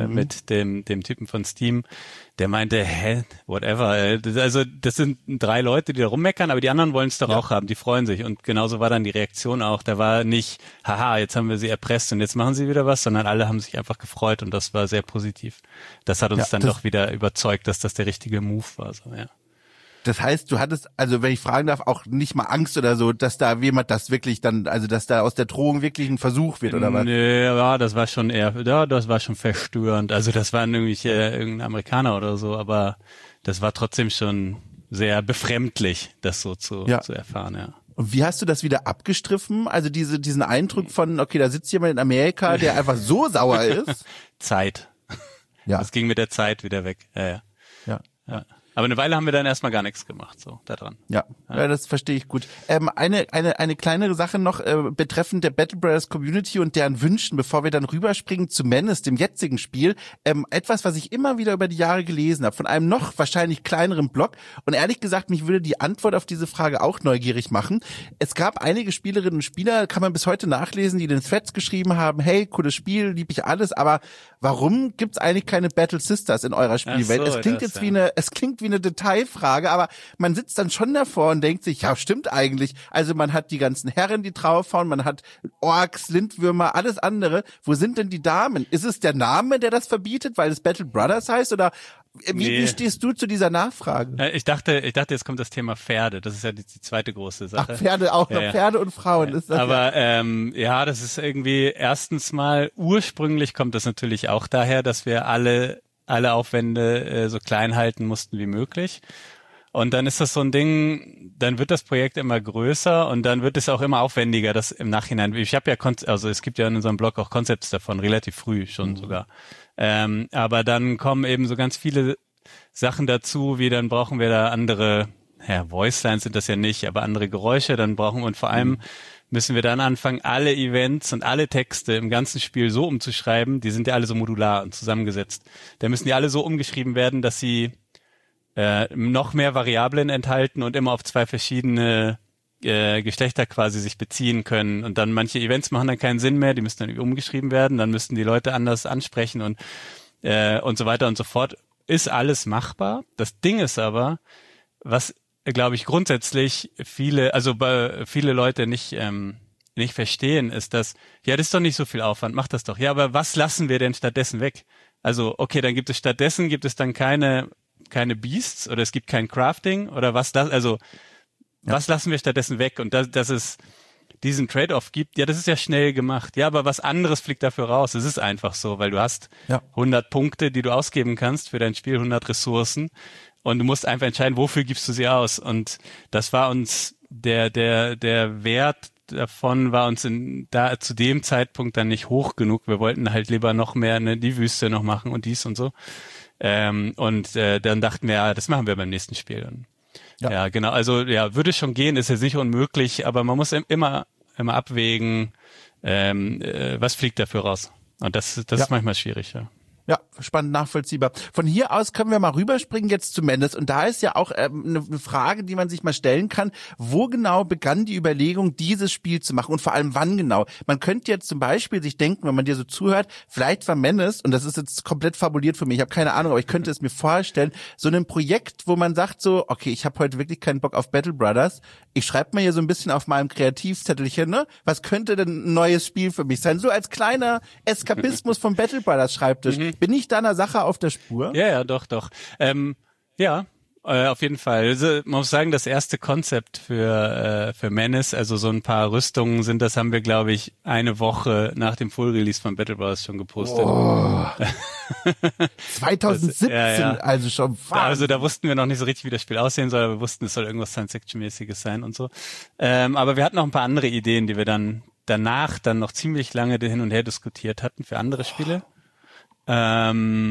Typen von Steam, der meinte, whatever. Also das sind 3 Leute, die da rummeckern, aber die anderen wollen es doch auch haben, die freuen sich. Und genauso war dann die Reaktion auch. Da war nicht, haha, jetzt haben wir sie erpresst und jetzt machen sie wieder was, sondern alle haben sich einfach gefreut und das war sehr positiv. Das hat uns dann doch wieder überzeugt, dass das der richtige Move war. So, ja. Das heißt, du hattest, also wenn ich fragen darf, auch nicht mal Angst oder so, dass da jemand das wirklich dann, also dass da aus der Drohung wirklich ein Versuch wird oder was? Nee, ja, das war schon das war schon verstörend. Also das war nämlich irgendein Amerikaner oder so, aber das war trotzdem schon sehr befremdlich, das so zu erfahren, ja. Und wie hast du das wieder abgestriffen? Also diesen Eindruck von, okay, da sitzt jemand in Amerika, der einfach so sauer ist? Zeit. Ja. Das ging mit der Zeit wieder weg. Ja. Aber eine Weile haben wir dann erstmal gar nichts gemacht, so da dran. Ja, das verstehe ich gut. Eine kleinere Sache noch betreffend der Battle Brothers Community und deren Wünschen, bevor wir dann rüberspringen zu Menace, dem jetzigen Spiel. Etwas, was ich immer wieder über die Jahre gelesen habe, von einem noch wahrscheinlich kleineren Blog. Und ehrlich gesagt, mich würde die Antwort auf diese Frage auch neugierig machen. Es gab einige Spielerinnen und Spieler, kann man bis heute nachlesen, die den Threads geschrieben haben, hey, cooles Spiel, lieb ich alles, aber warum gibt's eigentlich keine Battle Sisters in eurer Spielwelt? Es klingt jetzt wie eine Detailfrage, aber man sitzt dann schon davor und denkt sich, ja, stimmt eigentlich. Also man hat die ganzen Herren, die draufhauen, man hat Orks, Lindwürmer, alles andere. Wo sind denn die Damen? Ist es der Name, der das verbietet, weil es Battle Brothers heißt, oder wie stehst du zu dieser Nachfrage? Ich dachte, jetzt kommt das Thema Pferde. Das ist ja die zweite große Sache. Ach, Pferde auch noch, Pferde und Frauen. Ist das aber das ist irgendwie erstens mal, ursprünglich kommt das natürlich auch daher, dass wir alle Aufwände so klein halten mussten wie möglich. Und dann ist das so ein Ding, dann wird das Projekt immer größer und dann wird es auch immer aufwendiger, das im Nachhinein. Ich habe ja, also es gibt ja in unserem Blog auch Concepts davon, relativ früh schon sogar. Aber dann kommen eben so ganz viele Sachen dazu, wie dann brauchen wir da andere, Voicelines sind das ja nicht, aber andere Geräusche, dann brauchen wir und vor allem müssen wir dann anfangen, alle Events und alle Texte im ganzen Spiel so umzuschreiben, die sind ja alle so modular und zusammengesetzt. Da müssen die alle so umgeschrieben werden, dass sie noch mehr Variablen enthalten und immer auf 2 verschiedene Geschlechter quasi sich beziehen können. Und dann manche Events machen dann keinen Sinn mehr, die müssen dann umgeschrieben werden, dann müssten die Leute anders ansprechen und so weiter und so fort. Ist alles machbar. Das Ding ist aber, was, glaube ich, grundsätzlich viele Leute nicht verstehen, ist, dass, das ist doch nicht so viel Aufwand, mach das doch. Ja, aber was lassen wir denn stattdessen weg? Also, okay, dann gibt es dann keine Beasts oder es gibt kein Crafting oder was lassen wir stattdessen weg? Und dass es diesen Trade-off gibt, das ist ja schnell gemacht. Ja, aber was anderes fliegt dafür raus. Es ist einfach so, weil du hast 100 Punkte, die du ausgeben kannst für dein Spiel, 100 Ressourcen und du musst einfach entscheiden, wofür gibst du sie aus? Und das war uns der Wert davon war uns zu dem Zeitpunkt dann nicht hoch genug. Wir wollten halt lieber noch mehr die Wüste noch machen und dies und so. Dann dachten wir, das machen wir beim nächsten Spiel. Ja, genau. Also würde schon gehen, ist ja sicher unmöglich, aber man muss immer abwägen, was fliegt dafür raus. Und das ist manchmal schwierig, ja. Ja, spannend nachvollziehbar. Von hier aus können wir mal rüberspringen jetzt zu Menace. Und da ist ja auch eine Frage, die man sich mal stellen kann. Wo genau begann die Überlegung, dieses Spiel zu machen? Und vor allem wann genau? Man könnte jetzt zum Beispiel sich denken, wenn man dir so zuhört, vielleicht war Menace, und das ist jetzt komplett fabuliert für mich, ich habe keine Ahnung, aber ich könnte es mir vorstellen, so ein Projekt, wo man sagt so, okay, ich habe heute wirklich keinen Bock auf Battle Brothers. Ich schreibe mir hier so ein bisschen auf meinem Kreativzettelchen, ne? Was könnte denn ein neues Spiel für mich sein? So als kleiner Eskapismus vom Battle Brothers Schreibtisch. Bin ich deiner Sache auf der Spur? Ja, doch. Auf jeden Fall. Also, man muss sagen, das erste Konzept für Menace, also so ein paar Rüstungen das haben wir, glaube ich, eine Woche nach dem Full-Release von Battle Bros. Schon gepostet. Oh. 2017, also schon Wahnsinn. Also da wussten wir noch nicht so richtig, wie das Spiel aussehen soll, aber wir wussten, es soll irgendwas Science-Fiction-mäßiges sein und so. Aber wir hatten noch ein paar andere Ideen, die wir dann danach noch ziemlich lange hin und her diskutiert hatten für andere Spiele. Aber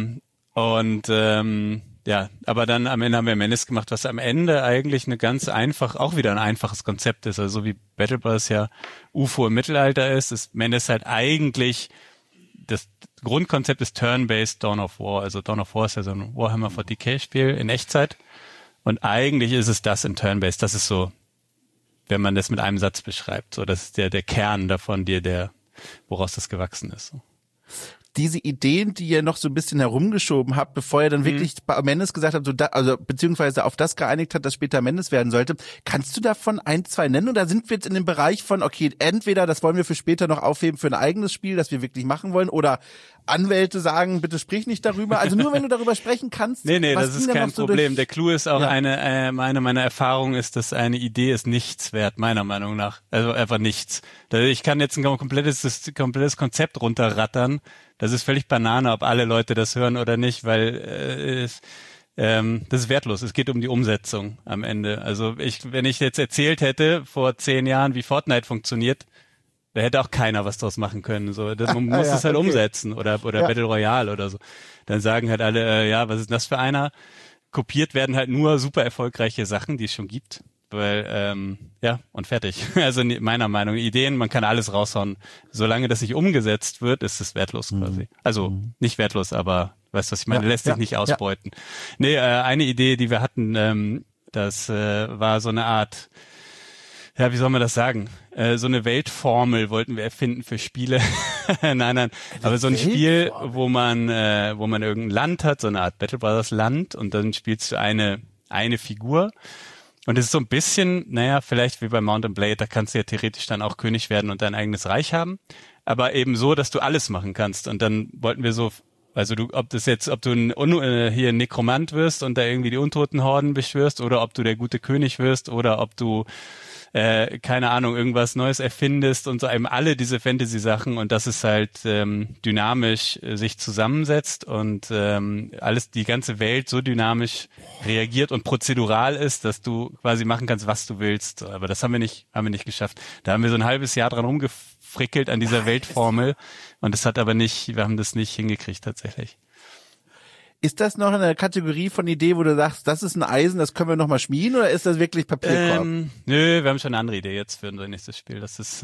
dann am Ende haben wir Menace gemacht, was am Ende eigentlich auch wieder ein einfaches Konzept ist. Also so wie Battle Bros. Ja UFO im Mittelalter ist Menace halt eigentlich, das Grundkonzept ist Turn-Based Dawn of War. Also Dawn of War ist ja so ein Warhammer 40k Spiel in Echtzeit. Und eigentlich ist es das in Turn-Based. Das ist so, wenn man das mit einem Satz beschreibt. So, das ist der Kern davon, woraus das gewachsen ist. So. Diese Ideen, die ihr noch so ein bisschen herumgeschoben habt, bevor ihr dann wirklich bei Menace gesagt habt, beziehungsweise auf das geeinigt hat, dass später Menace werden sollte, kannst du davon 1, 2 nennen? Oder sind wir jetzt in dem Bereich von, okay, entweder das wollen wir für später noch aufheben für ein eigenes Spiel, das wir wirklich machen wollen, oder Anwälte sagen, bitte sprich nicht darüber. Also nur wenn du darüber sprechen kannst. Nee, das ist kein Problem. Der Clou ist auch meine Erfahrung ist, dass eine Idee ist nichts wert, meiner Meinung nach. Also einfach nichts. Ich kann jetzt ein komplettes Konzept runterrattern. Das ist völlig Banane, ob alle Leute das hören oder nicht, weil das ist wertlos. Es geht um die Umsetzung am Ende. Also wenn ich jetzt erzählt hätte vor 10 Jahren, wie Fortnite funktioniert, da hätte auch keiner was draus machen können. So, man muss es halt umsetzen oder Battle Royale oder so. Dann sagen halt alle, was ist das für einer? Kopiert werden halt nur super erfolgreiche Sachen, die es schon gibt. Weil, und fertig. Also meiner Meinung nach, Ideen, man kann alles raushauen. Solange das nicht umgesetzt wird, ist es wertlos quasi. Also nicht wertlos, aber weißt du, was ich meine? Lässt sich nicht ausbeuten. Ja. Nee, eine Idee, die wir hatten, das war so eine Art, wie soll man das sagen? So eine Weltformel wollten wir erfinden für Spiele. Nein, aber so ein Spiel, wo man irgendein Land hat, so eine Art Battle Brothers Land, und dann spielst du eine Figur. Und es ist so ein bisschen, vielleicht wie bei Mount & Blade, da kannst du ja theoretisch dann auch König werden und dein eigenes Reich haben, aber eben so, dass du alles machen kannst. Und dann wollten wir so, also ob du hier ein Nekromant wirst und da irgendwie die Untotenhorden beschwörst, oder ob du der gute König wirst, oder ob du keine Ahnung, irgendwas Neues erfindest und so eben alle diese Fantasy-Sachen und dass es halt dynamisch sich zusammensetzt und alles, die ganze Welt so dynamisch reagiert und prozedural ist, dass du quasi machen kannst, was du willst. Aber das haben wir nicht geschafft. Da haben wir so ein halbes Jahr dran rumgefrickelt an dieser Weltformel und wir haben das nicht hingekriegt tatsächlich. Ist das noch in der Kategorie von Idee, wo du sagst, das ist ein Eisen, das können wir noch mal schmieden, oder ist das wirklich Papierkorb? Nö, wir haben schon eine andere Idee jetzt für unser nächstes Spiel. Das ist,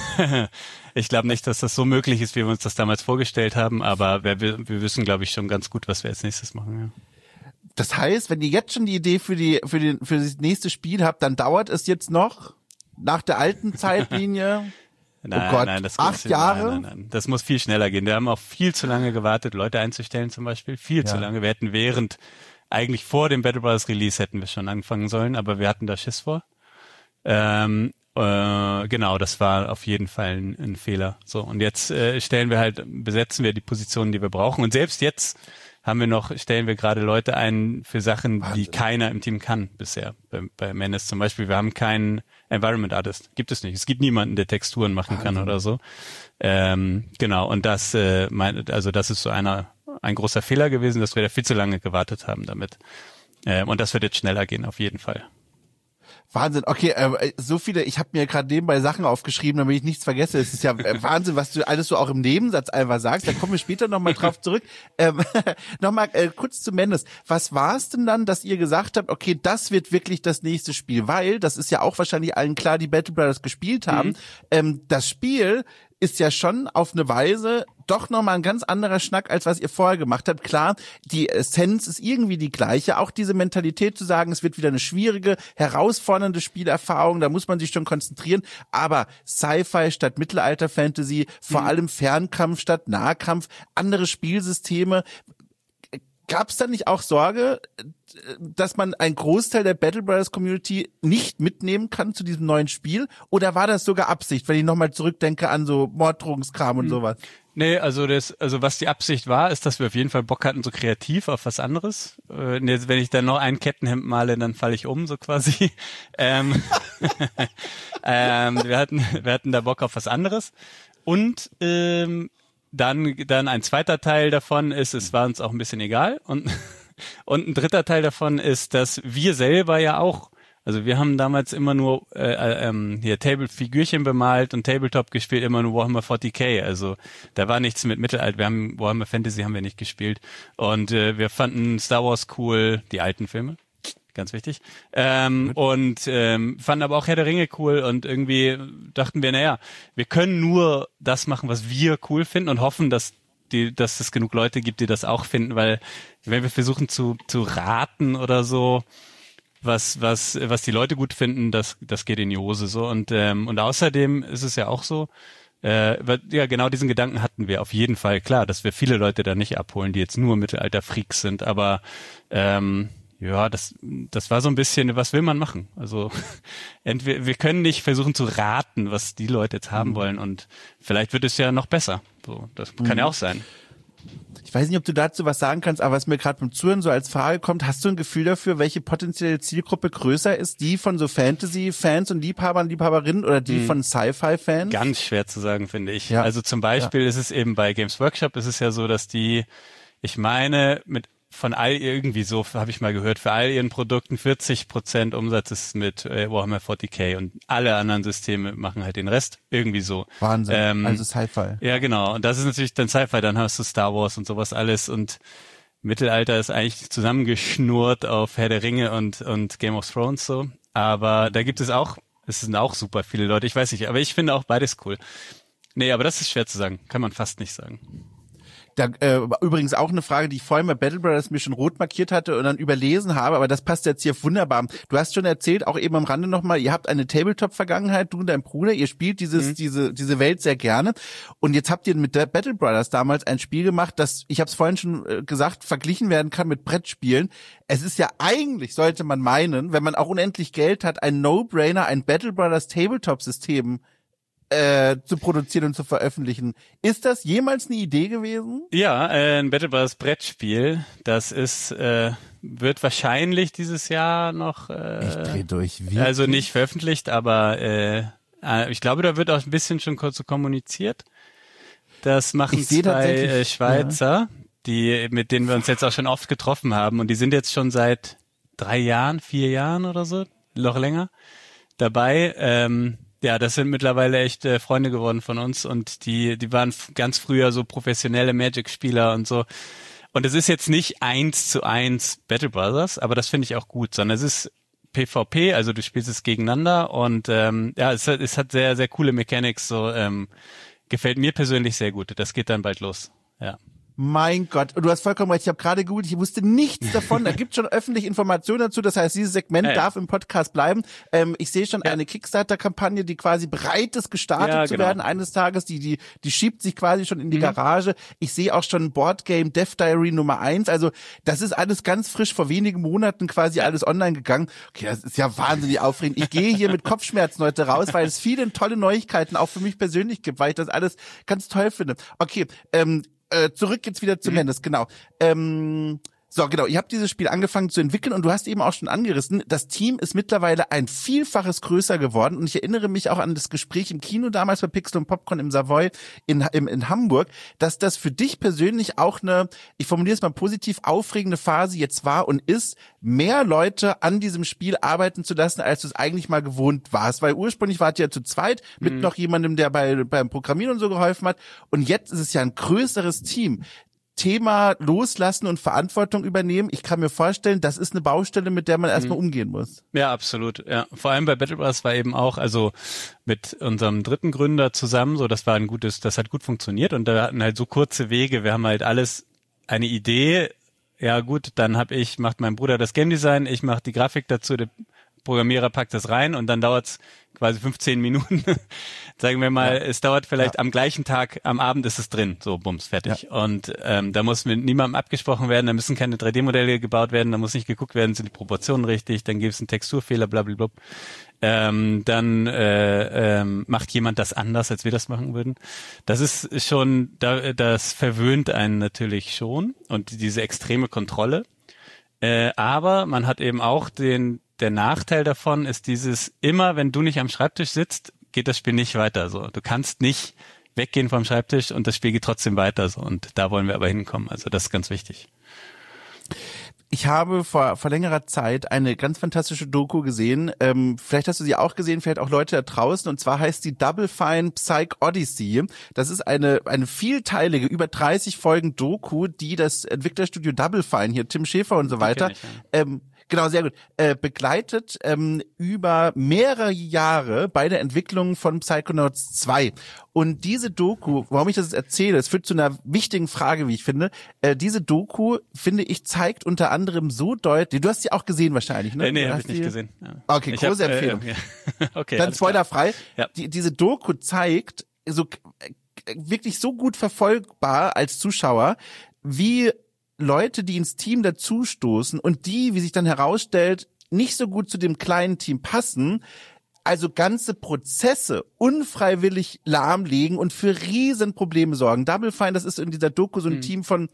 ich glaube nicht, dass das so möglich ist, wie wir uns das damals vorgestellt haben, aber wir wissen, glaube ich, schon ganz gut, was wir als nächstes machen. Ja. Das heißt, wenn ihr jetzt schon die Idee für das nächste Spiel habt, dann dauert es jetzt noch nach der alten Zeitlinie. Nein, das 8 Jahre? Nein. Das muss viel schneller gehen. Wir haben auch viel zu lange gewartet, Leute einzustellen zum Beispiel. Viel zu lange. Wir hätten eigentlich vor dem Battle Brothers Release hätten wir schon anfangen sollen, aber wir hatten da Schiss vor. Genau, das war auf jeden Fall ein Fehler. So, und jetzt besetzen wir die Positionen, die wir brauchen. Und selbst jetzt stellen wir gerade Leute ein für Sachen, Wahnsinn, die keiner im Team kann bisher. Bei Menace zum Beispiel, wir haben keinen Environment Artist. Gibt es nicht. Es gibt niemanden, der Texturen machen kann oder so. Genau, und das ist so ein großer Fehler gewesen, dass wir da viel zu lange gewartet haben damit. Und das wird jetzt schneller gehen, auf jeden Fall. Wahnsinn, okay, so viele, ich habe mir gerade nebenbei Sachen aufgeschrieben, damit ich nichts vergesse. Es ist ja Wahnsinn, was du alles so auch im Nebensatz einfach sagst. Da kommen wir später nochmal drauf zurück. Nochmal kurz zu Mendes. Was war es denn dann, dass ihr gesagt habt, okay, das wird wirklich das nächste Spiel? Weil, das ist ja auch wahrscheinlich allen klar, die Battle Brothers gespielt haben. Das Spiel ist ja schon auf eine Weise doch nochmal ein ganz anderer Schnack, als was ihr vorher gemacht habt. Klar, die Essenz ist irgendwie die gleiche. Auch diese Mentalität zu sagen, es wird wieder eine schwierige, herausfordernde Spielerfahrung, da muss man sich schon konzentrieren. Aber Sci-Fi statt Mittelalter-Fantasy, vor allem Fernkampf statt Nahkampf, andere Spielsysteme. Gab es da nicht auch Sorge, dass man einen Großteil der Battle Brothers Community nicht mitnehmen kann zu diesem neuen Spiel? Oder war das sogar Absicht, wenn ich nochmal zurückdenke an so Morddrohungskram und sowas? Nee, also was die Absicht war, ist, dass wir auf jeden Fall Bock hatten, so kreativ auf was anderes. Jetzt, wenn ich dann noch ein Kettenhemd male, dann falle ich um, so quasi. Wir hatten da Bock auf was anderes. Und dann ein zweiter Teil davon ist, es war uns auch ein bisschen egal. Und ein dritter Teil davon ist, dass wir selber ja auch, also wir haben damals immer nur Table-Figürchen bemalt und Tabletop gespielt, immer nur Warhammer 40k. Also da war nichts mit Mittelalter. Warhammer Fantasy haben wir nicht gespielt. Und wir fanden Star Wars cool, die alten Filme. Ganz wichtig. Und fanden aber auch Herr der Ringe cool und irgendwie dachten wir, naja, wir können nur das machen, was wir cool finden und hoffen, dass es genug Leute gibt, die das auch finden, weil wenn wir versuchen zu raten oder so, was die Leute gut finden, das geht in die Hose so. Und außerdem ist es ja auch so, ja, genau diesen Gedanken hatten wir auf jeden Fall. Klar, dass wir viele Leute da nicht abholen, die jetzt nur Mittelalter-Freaks sind, aber ja, das war so ein bisschen, was will man machen? Also wir können nicht versuchen zu raten, was die Leute jetzt haben wollen und vielleicht wird es ja noch besser. So, das kann ja auch sein. Ich weiß nicht, ob du dazu was sagen kannst, aber was mir gerade beim Zuhören so als Frage kommt, hast du ein Gefühl dafür, welche potenzielle Zielgruppe größer ist? Die von so Fantasy-Fans und Liebhabern, Liebhaberinnen oder die von Sci-Fi-Fans? Ganz schwer zu sagen, finde ich. Ja. Also zum Beispiel ist es eben bei Games Workshop ist es ja so, dass ich meine, von all irgendwie so, habe ich mal gehört, für all ihren Produkten 40% Umsatz ist mit Warhammer 40k und alle anderen Systeme machen halt den Rest irgendwie so. Wahnsinn, also Sci-Fi. Ja, genau. Und das ist natürlich dann Sci-Fi, dann hast du Star Wars und sowas alles und Mittelalter ist eigentlich zusammengeschnurrt auf Herr der Ringe und Game of Thrones so. Aber da gibt es sind auch super viele Leute, ich weiß nicht, aber ich finde auch beides cool. Nee, aber das ist schwer zu sagen, kann man fast nicht sagen. Da, übrigens auch eine Frage, die ich vorhin bei Battle Brothers mir schon rot markiert hatte und dann überlesen habe, aber das passt jetzt hier wunderbar. Du hast schon erzählt, auch eben am Rande nochmal, ihr habt eine Tabletop-Vergangenheit, du und dein Bruder, ihr spielt diese Welt sehr gerne und jetzt habt ihr mit der Battle Brothers damals ein Spiel gemacht, das, ich habe es vorhin schon gesagt, verglichen werden kann mit Brettspielen. Es ist ja eigentlich, sollte man meinen, wenn man auch unendlich Geld hat, ein No-Brainer, ein Battle Brothers Tabletop-System zu produzieren und zu veröffentlichen. Ist das jemals eine Idee gewesen? Ja, ein Battle Bros. Brettspiel. Das ist wird wahrscheinlich dieses Jahr noch ich dreh durch. Wirklich? Also nicht veröffentlicht, aber ich glaube, da wird auch ein bisschen schon kurz so kommuniziert. Das machen zwei Schweizer, mit denen wir uns jetzt auch schon oft getroffen haben, und die sind jetzt schon seit 3 Jahren, 4 Jahren oder so, noch länger dabei. Ja, das sind mittlerweile echt Freunde geworden von uns, und die waren ganz früher so professionelle Magic-Spieler und so. Und es ist jetzt nicht 1:1 Battle Brothers, aber das finde ich auch gut, sondern es ist PvP, also du spielst es gegeneinander, und es hat sehr, sehr coole Mechanics, so gefällt mir persönlich sehr gut. Das geht dann bald los, ja. Mein Gott, und du hast vollkommen recht, ich habe gerade gegoogelt, ich wusste nichts davon, da gibt schon öffentlich Informationen dazu, das heißt, dieses Segment darf im Podcast bleiben. Ich sehe schon eine Kickstarter-Kampagne, die quasi bereit ist, gestartet zu werden eines Tages, die schiebt sich quasi schon in die Garage. Ich sehe auch schon Boardgame Death Diary Nummer 1, also das ist alles ganz frisch, vor wenigen Monaten quasi alles online gegangen. Okay, das ist ja wahnsinnig aufregend. Ich gehe hier mit Kopfschmerzen heute raus, weil es viele tolle Neuigkeiten auch für mich persönlich gibt, weil ich das alles ganz toll finde. Okay, zurück jetzt wieder zum Hennes, genau. So, genau, ihr habt dieses Spiel angefangen zu entwickeln, und du hast eben auch schon angerissen, das Team ist mittlerweile ein Vielfaches größer geworden, und ich erinnere mich auch an das Gespräch im Kino damals bei Pixel und Popcorn im Savoy in Hamburg, dass das für dich persönlich auch eine, ich formuliere es mal positiv, aufregende Phase jetzt war und ist, mehr Leute an diesem Spiel arbeiten zu lassen, als du es eigentlich mal gewohnt warst, weil ursprünglich wart ihr ja zu zweit mit noch jemandem, der beim Programmieren und so geholfen hat, und jetzt ist es ja ein größeres Team. Thema Loslassen und Verantwortung übernehmen. Ich kann mir vorstellen, das ist eine Baustelle, mit der man erstmal umgehen muss. Ja, absolut. Ja, vor allem bei Battle Bros. War eben auch, also mit unserem dritten Gründer zusammen, so das hat gut funktioniert, und da hatten halt so kurze Wege. Wir haben halt alles eine Idee. Ja gut, dann macht mein Bruder das Game Design, ich mache die Grafik dazu, der Programmierer packt das rein, und dann dauert's quasi 15 Minuten. Sagen wir mal, es dauert vielleicht am gleichen Tag, am Abend ist es drin, so bums, fertig. Ja. Und da muss mit niemandem abgesprochen werden, da müssen keine 3D-Modelle gebaut werden, da muss nicht geguckt werden, sind die Proportionen richtig, dann gibt es einen Texturfehler, blablabla. Dann macht jemand das anders, als wir das machen würden. Das ist schon, das verwöhnt einen natürlich schon, und diese extreme Kontrolle. Aber man hat eben auch der Nachteil davon ist immer wenn du nicht am Schreibtisch sitzt, geht das Spiel nicht weiter, so. Du kannst nicht weggehen vom Schreibtisch und das Spiel geht trotzdem weiter, so. Und da wollen wir aber hinkommen. Also das ist ganz wichtig. Ich habe vor längerer Zeit eine ganz fantastische Doku gesehen. Vielleicht hast du sie auch gesehen, vielleicht auch Leute da draußen. Und zwar heißt die Double Fine Psych Odyssey. Das ist eine vielteilige, über 30 Folgen Doku, die das Entwicklerstudio Double Fine, hier Tim Schäfer und so weiter, genau, sehr gut. Begleitet über mehrere Jahre bei der Entwicklung von Psychonauts 2. Und diese Doku, warum ich das jetzt erzähle, es führt zu einer wichtigen Frage, wie ich finde. Diese Doku, finde ich, zeigt unter anderem so deutlich, du hast sie auch gesehen wahrscheinlich, ne? Nee, habe ich nicht gesehen. Ja. Okay, große Empfehlung. Ja. Okay, dann spoilerfrei. Ja. Diese Doku zeigt so wirklich so gut verfolgbar als Zuschauer, wie Leute, die ins Team dazustoßen und die, wie sich dann herausstellt, nicht so gut zu dem kleinen Team passen, also ganze Prozesse unfreiwillig lahmlegen und für riesen Probleme sorgen. Double Fine, das ist in dieser Doku so ein Team von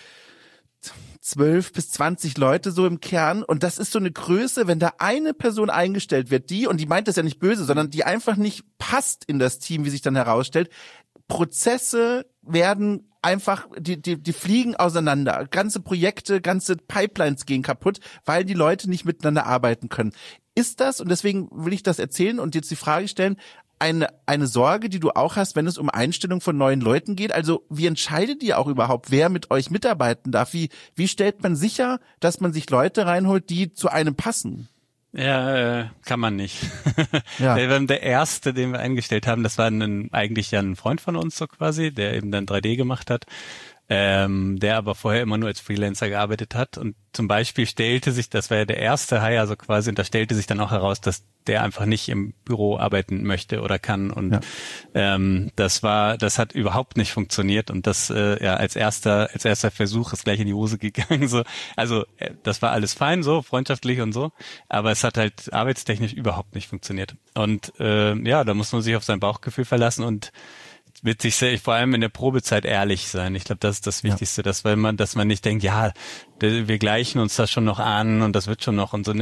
12 bis 20 Leute so im Kern, und das ist so eine Größe, wenn da eine Person eingestellt wird, und die meint das ja nicht böse, sondern die einfach nicht passt in das Team, wie sich dann herausstellt, Prozesse werden einfach, die fliegen auseinander. Ganze Projekte, ganze Pipelines gehen kaputt, weil die Leute nicht miteinander arbeiten können. Ist das, und deswegen will ich das erzählen und jetzt die Frage stellen, eine Sorge, die du auch hast, wenn es um Einstellung von neuen Leuten geht? Also wie entscheidet ihr auch überhaupt, wer mit euch mitarbeiten darf? Wie stellt man sicher, dass man sich Leute reinholt, die zu einem passen? Ja, kann man nicht. Ja. Der erste, den wir eingestellt haben, das war eigentlich ja ein Freund von uns so quasi, der eben dann 3D gemacht hat. der aber vorher immer nur als Freelancer gearbeitet hat. Und zum Beispiel das war ja der erste Hire, also quasi, und da stellte sich dann auch heraus, dass der einfach nicht im Büro arbeiten möchte oder kann. Und das hat überhaupt nicht funktioniert. Und das als erster Versuch ist gleich in die Hose gegangen. So. Also das war alles fein, so freundschaftlich und so, aber es hat halt arbeitstechnisch überhaupt nicht funktioniert. Und da muss man sich auf sein Bauchgefühl verlassen und wird sich vor allem in der Probezeit ehrlich sein. Ich glaube, das ist das Wichtigste, dass man nicht denkt, ja, wir gleichen uns das schon noch an und das wird schon noch und so.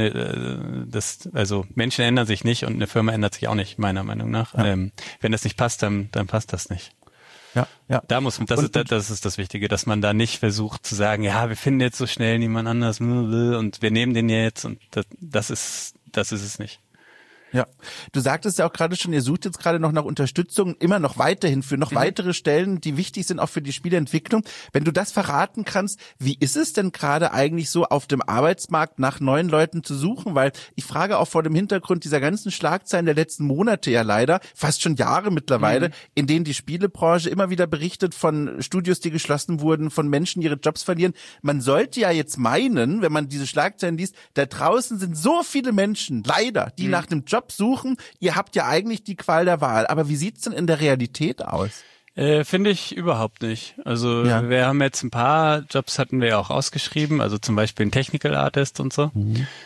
Also Menschen ändern sich nicht und eine Firma ändert sich auch nicht, meiner Meinung nach. Ja. Wenn das nicht passt, dann passt das nicht. Ja. Das ist das Wichtige, dass man da nicht versucht zu sagen, ja, wir finden jetzt so schnell niemand anders und wir nehmen den jetzt und das ist es nicht. Ja, du sagtest ja auch gerade schon, ihr sucht jetzt gerade noch nach Unterstützung, immer noch weiterhin für noch weitere Stellen, die wichtig sind auch für die Spieleentwicklung. Wenn du das verraten kannst, wie ist es denn gerade eigentlich so auf dem Arbeitsmarkt nach neuen Leuten zu suchen? Weil ich frage auch vor dem Hintergrund dieser ganzen Schlagzeilen der letzten Monate ja leider, fast schon Jahre mittlerweile, in denen die Spielebranche immer wieder berichtet von Studios, die geschlossen wurden, von Menschen, die ihre Jobs verlieren. Man sollte ja jetzt meinen, wenn man diese Schlagzeilen liest, da draußen sind so viele Menschen, leider, die nach einem Job suchen, ihr habt ja eigentlich die Qual der Wahl. Aber wie sieht's denn in der Realität aus? Finde ich überhaupt nicht. Also wir haben jetzt ein paar Jobs hatten wir ja auch ausgeschrieben, also zum Beispiel ein Technical Artist und so.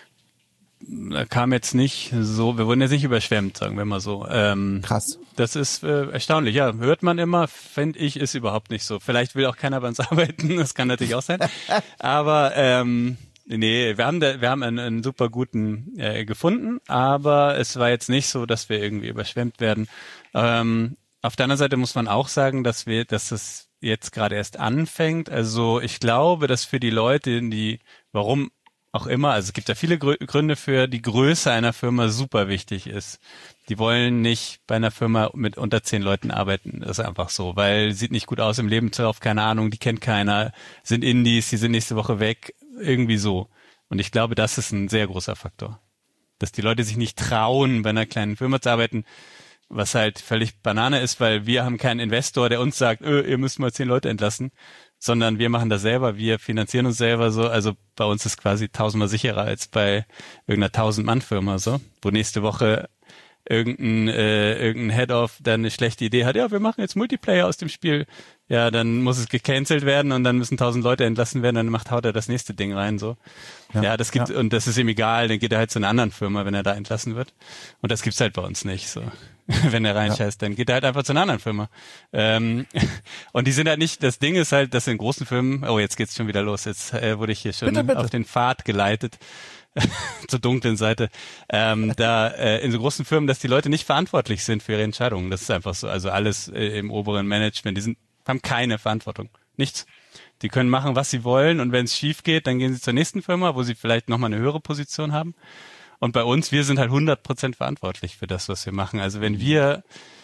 Da kam jetzt nicht so, wir wurden jetzt nicht überschwemmt, sagen wir mal so. Krass. Das ist erstaunlich, ja. Hört man immer, finde ich, ist überhaupt nicht so. Vielleicht will auch keiner bei uns arbeiten, das kann natürlich auch sein. Aber nee, wir haben einen super guten gefunden, aber es war jetzt nicht so, dass wir irgendwie überschwemmt werden. Auf der anderen Seite muss man auch sagen, dass es jetzt gerade erst anfängt. Also ich glaube, dass für die Leute, warum auch immer, also es gibt ja viele Gründe für die Größe einer Firma super wichtig ist. Die wollen nicht bei einer Firma mit unter 10 Leuten arbeiten. Das ist einfach so, weil sieht nicht gut aus im Lebenslauf, keine Ahnung, die kennt keiner, sind Indies, die sind nächste Woche weg. Irgendwie so. Und ich glaube, das ist ein sehr großer Faktor. Dass die Leute sich nicht trauen, bei einer kleinen Firma zu arbeiten, was halt völlig Banane ist, weil wir haben keinen Investor, der uns sagt, ihr müsst mal 10 Leute entlassen, sondern wir machen das selber, wir finanzieren uns selber so. Also bei uns ist quasi 1000-mal sicherer als bei irgendeiner 1000-Mann-Firma so, wo nächste Woche irgendein Head-Off dann eine schlechte Idee hat, ja, wir machen jetzt Multiplayer aus dem Spiel. Ja, dann muss es gecancelt werden und dann müssen 1000 Leute entlassen werden, dann haut er das nächste Ding rein, so. Ja, das gibt, und das ist ihm egal, dann geht er halt zu einer anderen Firma, wenn er da entlassen wird. Und das gibt's halt bei uns nicht, so. Wenn er reinscheißt, dann geht er halt einfach zu einer anderen Firma. Und die sind halt nicht, das Ding ist halt, dass in großen Firmen, oh, jetzt geht's schon wieder los, jetzt wurde ich hier schon bitte. Auf den Pfad geleitet. Zur dunklen Seite, in so großen Firmen, dass die Leute nicht verantwortlich sind für ihre Entscheidungen. Das ist einfach so. Also alles im oberen Management, haben keine Verantwortung. Nichts. Die können machen, was sie wollen und wenn es schief geht, dann gehen sie zur nächsten Firma, wo sie vielleicht nochmal eine höhere Position haben. Und bei uns, wir sind halt 100% verantwortlich für das, was wir machen. Also wenn wir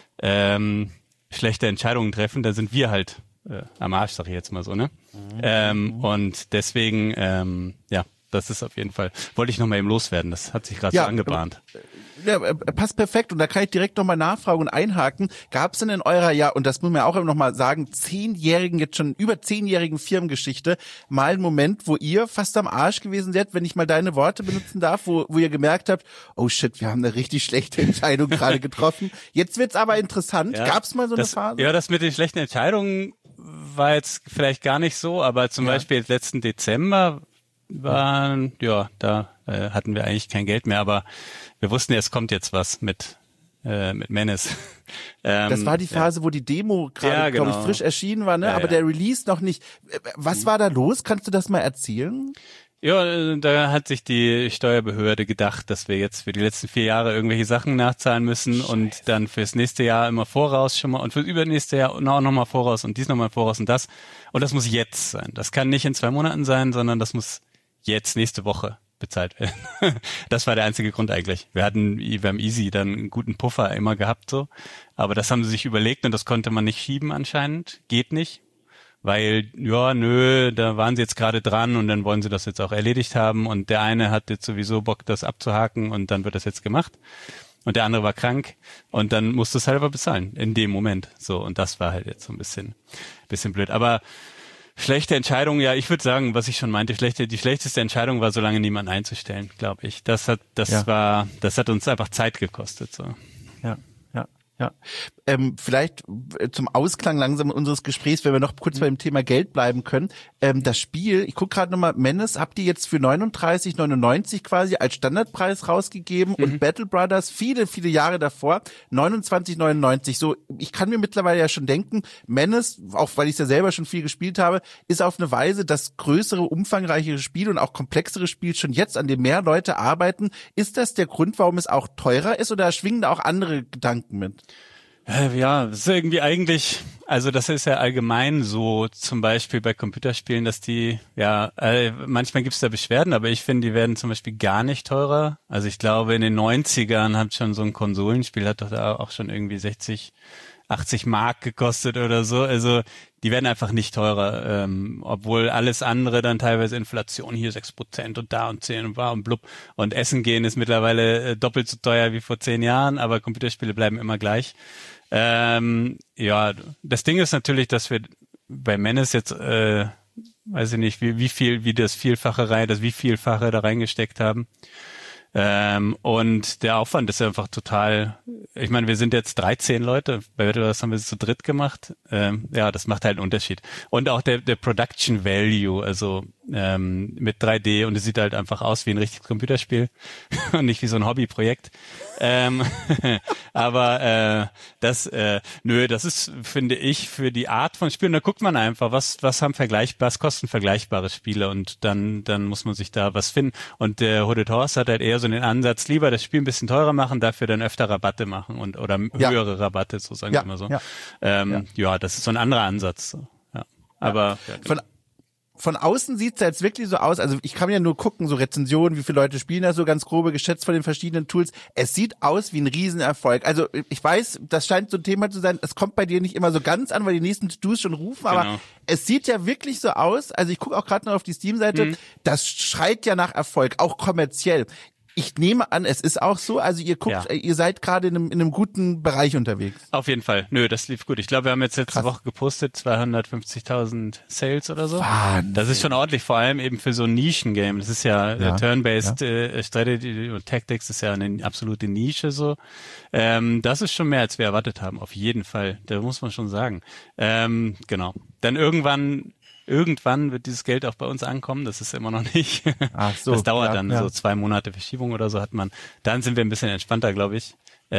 schlechte Entscheidungen treffen, dann sind wir halt am Arsch, sag ich jetzt mal so, ne? Und deswegen, das ist auf jeden Fall, wollte ich noch mal eben loswerden, das hat sich gerade so angebahnt. Ja, passt perfekt und da kann ich direkt noch mal nachfragen und einhaken. Gab es denn in eurer, und das muss man ja auch noch mal sagen, über 10-jährigen Firmengeschichte mal einen Moment, wo ihr fast am Arsch gewesen seid, wenn ich mal deine Worte benutzen darf, wo ihr gemerkt habt, oh shit, wir haben eine richtig schlechte Entscheidung gerade getroffen. Jetzt wird's aber interessant. Ja, gab es mal so eine Phase? Ja, das mit den schlechten Entscheidungen war jetzt vielleicht gar nicht so, aber zum Beispiel jetzt letzten Dezember da hatten wir eigentlich kein Geld mehr, aber wir wussten ja, es kommt jetzt was mit Menace. Das war die Phase, wo die Demo gerade, glaube ich, frisch erschienen war, ne? Aber der Release noch nicht. Was war da los? Kannst du das mal erzählen? Ja, da hat sich die Steuerbehörde gedacht, dass wir jetzt für die letzten 4 Jahre irgendwelche Sachen nachzahlen müssen und dann fürs nächste Jahr immer voraus schon mal und fürs übernächste Jahr auch nochmal voraus und dies nochmal voraus und das. Und das muss jetzt sein. Das kann nicht in 2 Monaten sein, sondern das muss jetzt nächste Woche bezahlt werden. Das war der einzige Grund eigentlich. Wir haben easy dann einen guten Puffer immer gehabt so, aber das haben sie sich überlegt und das konnte man nicht schieben anscheinend. Geht nicht. Weil, da waren sie jetzt gerade dran und dann wollen sie das jetzt auch erledigt haben und der eine hat jetzt sowieso Bock, das abzuhaken und dann wird das jetzt gemacht und der andere war krank und dann musste es halt aber bezahlen in dem Moment. So, und das war halt jetzt so ein bisschen blöd. Aber Schlechte Entscheidung, ja, ich würde sagen, was ich schon meinte, die schlechteste Entscheidung war, so lange niemanden einzustellen, glaube ich. Das hat uns einfach Zeit gekostet, so. Ja. Vielleicht zum Ausklang langsam unseres Gesprächs, wenn wir noch kurz beim Thema Geld bleiben können. Das Spiel, ich gucke gerade nochmal, Menace habt ihr jetzt für 39,99 quasi als Standardpreis rausgegeben und Battle Brothers viele, viele Jahre davor 29,99. So, ich kann mir mittlerweile ja schon denken, Menace, auch weil ich es ja selber schon viel gespielt habe, ist auf eine Weise das größere, umfangreichere Spiel und auch komplexere Spiel schon jetzt, an dem mehr Leute arbeiten. Ist das der Grund, warum es auch teurer ist oder schwingen da auch andere Gedanken mit? Ja, das ist irgendwie eigentlich, also das ist ja allgemein so, zum Beispiel bei Computerspielen, dass die, manchmal gibt's da Beschwerden, aber ich finde, die werden zum Beispiel gar nicht teurer. Also ich glaube, in den 90ern hat schon so ein Konsolenspiel, hat doch da auch schon irgendwie 60, 80 Mark gekostet oder so. Also die werden einfach nicht teurer, obwohl alles andere dann teilweise Inflation, hier 6% und da und 10 und bla und blub. Und Essen gehen ist mittlerweile doppelt so teuer wie vor 10 Jahren, aber Computerspiele bleiben immer gleich. Das Ding ist natürlich, dass wir bei Menace jetzt, weiß ich nicht, wie Vielfache da reingesteckt haben. Und der Aufwand ist einfach total, ich meine, wir sind jetzt 13 Leute, bei Battle Brothers haben wir es zu dritt gemacht. Das macht halt einen Unterschied. Und auch der Production Value, also mit 3D, und es sieht halt einfach aus wie ein richtiges Computerspiel und nicht wie so ein Hobbyprojekt. Aber das ist, finde ich, für die Art von Spielen, da guckt man einfach, was kosten vergleichbare Spiele, und dann muss man sich da was finden. Und der Hooded Horse hat halt eher so den Ansatz, lieber das Spiel ein bisschen teurer machen, dafür dann öfter Rabatte machen oder höhere Rabatte, so sagen wir immer so. Das ist so ein anderer Ansatz. So. Ja. Aber von außen sieht's ja jetzt wirklich so aus, also ich kann ja nur gucken, so Rezensionen, wie viele Leute spielen da so ganz grobe geschätzt von den verschiedenen Tools. Es sieht aus wie ein Riesenerfolg. Also ich weiß, das scheint so ein Thema zu sein, es kommt bei dir nicht immer so ganz an, weil die nächsten To-Dos schon rufen, aber es sieht ja wirklich so aus, also ich gucke auch gerade noch auf die Steam-Seite, das schreit ja nach Erfolg, auch kommerziell. Ich nehme an, es ist auch so, also ihr guckt, ihr seid gerade in einem guten Bereich unterwegs. Auf jeden Fall. Das lief gut. Ich glaube, wir haben jetzt letzte Woche gepostet, 250.000 Sales oder so. Wahnsinn. Das ist schon ordentlich, vor allem eben für so ein Nischengame. Das ist ja Turn-Based Strategy und Tactics ist ja eine absolute Nische so. Das ist schon mehr, als wir erwartet haben, auf jeden Fall. Da muss man schon sagen. Genau. Dann irgendwann wird dieses Geld auch bei uns ankommen, das ist immer noch nicht. Ach so, das dauert dann so 2 Monate Verschiebung oder so hat man. Dann sind wir ein bisschen entspannter, glaube ich.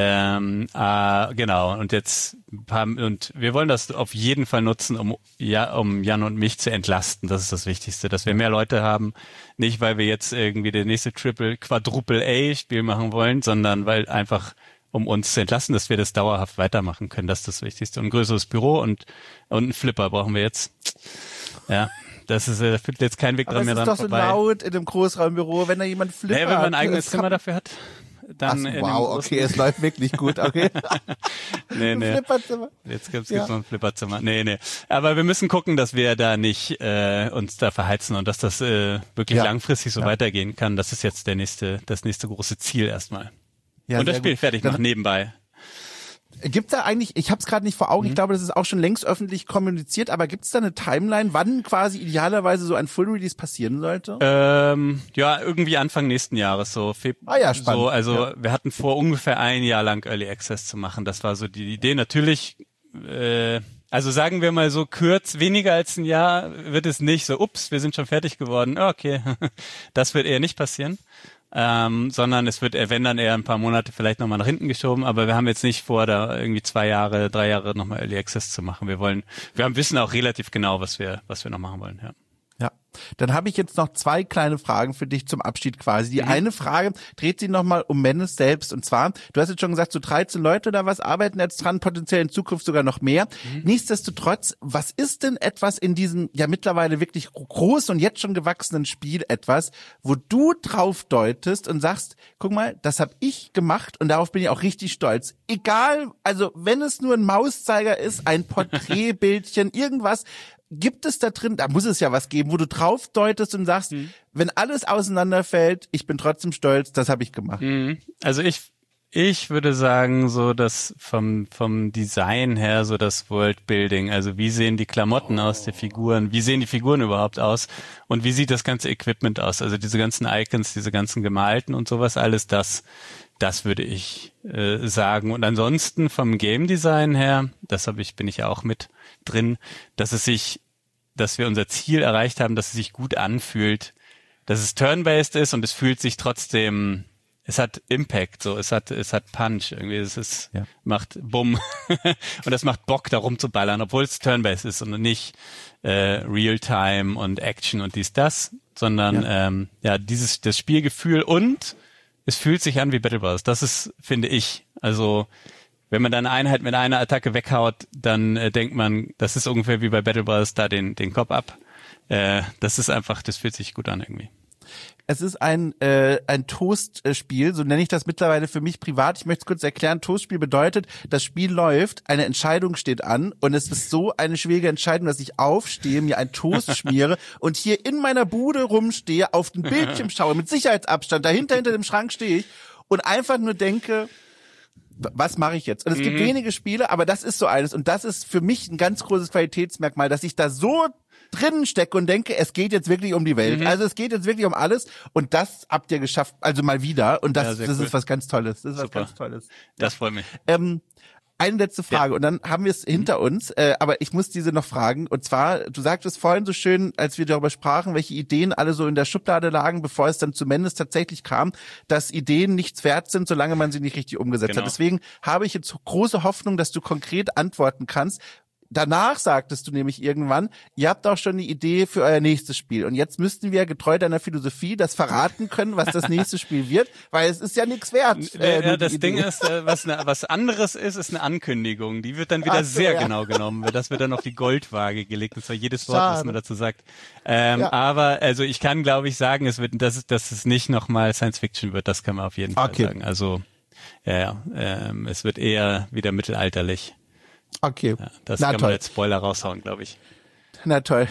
Genau. Und wir wollen das auf jeden Fall nutzen, um Jan und mich zu entlasten. Das ist das Wichtigste, dass wir mehr Leute haben. Nicht, weil wir jetzt irgendwie der nächste Quadruple-A-Spiel machen wollen, sondern weil einfach, um uns zu entlasten, dass wir das dauerhaft weitermachen können. Das ist das Wichtigste. Und ein größeres Büro und einen Flipper brauchen wir jetzt. Ja, da führt jetzt kein Weg dran mehr dran vorbei. Es ist doch so laut in einem Großraumbüro, wenn da jemand Flipper hat. Wenn man ein eigenes Zimmer dafür hat, dann okay, es läuft wirklich gut, okay. Nee. Flipperzimmer. Jetzt gibt's noch ein Flipperzimmer. Nee. Aber wir müssen gucken, dass wir da nicht uns da verheizen und dass das wirklich langfristig so weitergehen kann. Das ist jetzt das nächste große Ziel erstmal. Ja, und das Spiel fertig machen nebenbei. Gibt's da eigentlich, ich habe es gerade nicht vor Augen, ich glaube, das ist auch schon längst öffentlich kommuniziert, aber gibt's da eine Timeline, wann quasi idealerweise so ein Full Release passieren sollte? Irgendwie Anfang nächsten Jahres, so Februar. Spannend. So, wir hatten vor, ungefähr 1 Jahr lang Early Access zu machen. Das war so die Idee. Natürlich, also sagen wir mal so weniger als 1 Jahr wird es nicht so, wir sind schon fertig geworden. Okay, das wird eher nicht passieren. Sondern es wird, wenn dann eher ein paar Monate vielleicht nochmal nach hinten geschoben, aber wir haben jetzt nicht vor, da irgendwie 2 Jahre, 3 Jahre nochmal Early Access zu machen. Wir wissen auch relativ genau, was wir noch machen wollen, ja. Ja, dann habe ich jetzt noch 2 kleine Fragen für dich zum Abschied quasi. Die eine Frage dreht sich nochmal um Menace selbst. Und zwar, du hast jetzt schon gesagt, so 13 Leute oder was arbeiten jetzt dran, potenziell in Zukunft sogar noch mehr. Nichtsdestotrotz, was ist denn etwas in diesem ja mittlerweile wirklich groß und jetzt schon gewachsenen Spiel wo du drauf deutest und sagst, guck mal, das habe ich gemacht und darauf bin ich auch richtig stolz. Egal, also wenn es nur ein Mauszeiger ist, ein Porträtbildchen, irgendwas, gibt es da drin, da muss es ja was geben, wo du drauf deutest und sagst, wenn alles auseinanderfällt, ich bin trotzdem stolz, das habe ich gemacht. Also Ich würde sagen, so das vom Design her, so das Worldbuilding. Also wie sehen die Klamotten aus der Figuren? Wie sehen die Figuren überhaupt aus? Und wie sieht das ganze Equipment aus? Also diese ganzen Icons, diese ganzen Gemalten und sowas, alles das würde ich sagen. Und ansonsten vom Game Design her, bin ich auch mit drin, dass wir unser Ziel erreicht haben, dass es sich gut anfühlt, dass es turn-based ist und es fühlt sich trotzdem, es hat Impact, so, es hat Punch, irgendwie, macht Bumm. Und das macht Bock, da rumzuballern, obwohl es turn-based ist und nicht Real-Time und Action und das, sondern das Spielgefühl, und es fühlt sich an wie Battle Bros. Das ist, finde ich, also wenn man dann eine Einheit mit einer Attacke weghaut, dann denkt man, das ist ungefähr wie bei Battle Bros. Da den Kopf ab. Das ist einfach, das fühlt sich gut an irgendwie. Es ist ein Toast-Spiel, so nenne ich das mittlerweile für mich privat. Ich möchte es kurz erklären. Toast-Spiel bedeutet, das Spiel läuft, eine Entscheidung steht an und es ist so eine schwierige Entscheidung, dass ich aufstehe, mir einen Toast schmiere und hier in meiner Bude rumstehe, auf den Bildschirm schaue, mit Sicherheitsabstand, dahinter, hinter dem Schrank stehe ich und einfach nur denke, was mache ich jetzt? Und es gibt wenige Spiele, aber das ist so eines und das ist für mich ein ganz großes Qualitätsmerkmal, dass ich da so drinnen stecke und denke, es geht jetzt wirklich um die Welt. Also es geht jetzt wirklich um alles und das habt ihr geschafft, also mal wieder und das cool. Ist was ganz Tolles. Das ist Super. Was ganz Tolles. Das freut mich. Eine letzte Frage und dann haben wir es hinter uns, aber ich muss diese noch fragen und zwar, du sagtest vorhin so schön, als wir darüber sprachen, welche Ideen alle so in der Schublade lagen, bevor es dann zumindest tatsächlich kam, dass Ideen nichts wert sind, solange man sie nicht richtig umgesetzt hat. Deswegen habe ich jetzt große Hoffnung, dass du konkret antworten kannst. Danach sagtest du nämlich irgendwann, ihr habt auch schon eine Idee für euer nächstes Spiel. Und jetzt müssten wir getreu deiner Philosophie das verraten können, was das nächste Spiel wird, weil es ist ja nichts wert. Das Ding ist, was anderes ist eine Ankündigung. Die wird dann wieder sehr genau genommen. Das wird dann auf die Goldwaage gelegt. Das war jedes Wort, was man dazu sagt. Aber also ich kann, glaube ich, sagen, dass es nicht nochmal Science Fiction wird. Das kann man auf jeden Fall sagen. Also es wird eher wieder mittelalterlich. Okay. Ja, das kann man als Spoiler raushauen, glaube ich. Na toll.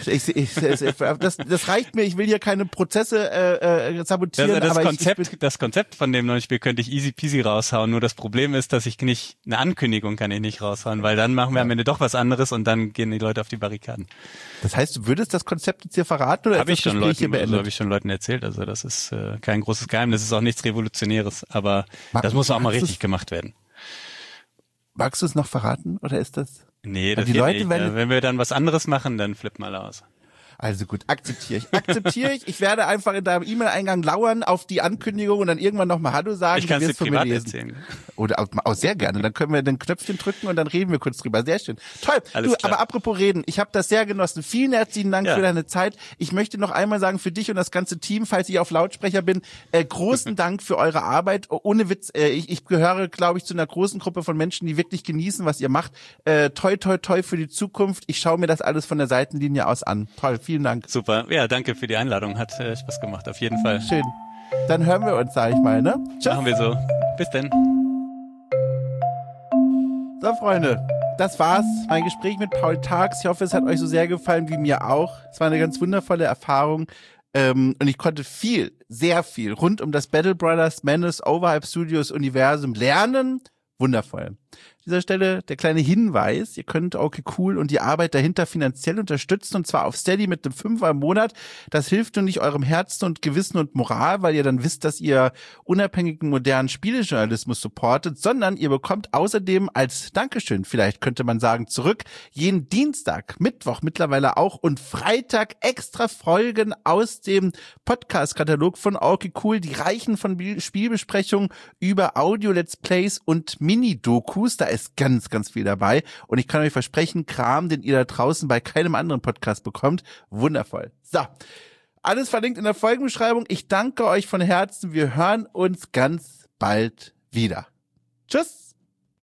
Das reicht mir. Ich will hier keine Prozesse sabotieren. Das Konzept von dem neuen Spiel könnte ich easy peasy raushauen. Nur das Problem ist, dass eine Ankündigung kann ich nicht raushauen, weil dann machen wir am Ende doch was anderes und dann gehen die Leute auf die Barrikaden. Das heißt, du würdest das Konzept jetzt hier verraten oder habe ich schon Leuten erzählt. Also das ist kein großes Geheimnis. Das ist auch nichts Revolutionäres. Aber das muss auch mal richtig gemacht werden. Magst du es noch verraten oder ist das? Nee, das geht nicht. Wenn wir dann was anderes machen, dann flippen alle aus. Also gut, akzeptiere ich. Ich werde einfach in deinem E-Mail-Eingang lauern auf die Ankündigung und dann irgendwann nochmal Hallo sagen. Ich kann es dir privat erzählen. Oder auch sehr gerne. Dann können wir den Knöpfchen drücken und dann reden wir kurz drüber. Sehr schön. Toll. Aber apropos reden, ich habe das sehr genossen. Vielen herzlichen Dank für deine Zeit. Ich möchte noch einmal sagen, für dich und das ganze Team, falls ich auf Lautsprecher bin, großen Dank für eure Arbeit. Ohne Witz, ich gehöre, glaube ich, zu einer großen Gruppe von Menschen, die wirklich genießen, was ihr macht. Toi, toi, toi für die Zukunft. Ich schaue mir das alles von der Seitenlinie aus an. Toll. Vielen Dank. Super. Ja, danke für die Einladung. Hat Spaß gemacht, auf jeden Fall. Schön. Dann hören wir uns, sag ich mal, ne? Tschüss. Machen wir so. Bis denn. So, Freunde, das war's. Mein Gespräch mit Paul Thags. Ich hoffe, es hat euch so sehr gefallen wie mir auch. Es war eine ganz wundervolle Erfahrung. Und ich konnte sehr viel rund um das Battle Brothers Menace Overhype Studios Universum lernen. Wundervoll. An dieser Stelle der kleine Hinweis, ihr könnt okay cool und die Arbeit dahinter finanziell unterstützen und zwar auf Steady mit einem 5er im Monat. Das hilft nur nicht eurem Herzen und Gewissen und Moral, weil ihr dann wisst, dass ihr unabhängigen modernen Spielejournalismus supportet, sondern ihr bekommt außerdem als Dankeschön, vielleicht könnte man sagen, zurück, jeden Dienstag, Mittwoch mittlerweile auch und Freitag extra Folgen aus dem Podcast-Katalog von okay cool, die reichen von Spielbesprechungen über Audio-Let's Plays und Mini-Dokus. Da ist ganz, ganz viel dabei. Und ich kann euch versprechen, Kram, den ihr da draußen bei keinem anderen Podcast bekommt. Wundervoll. So, alles verlinkt in der Folgenbeschreibung. Ich danke euch von Herzen. Wir hören uns ganz bald wieder. Tschüss.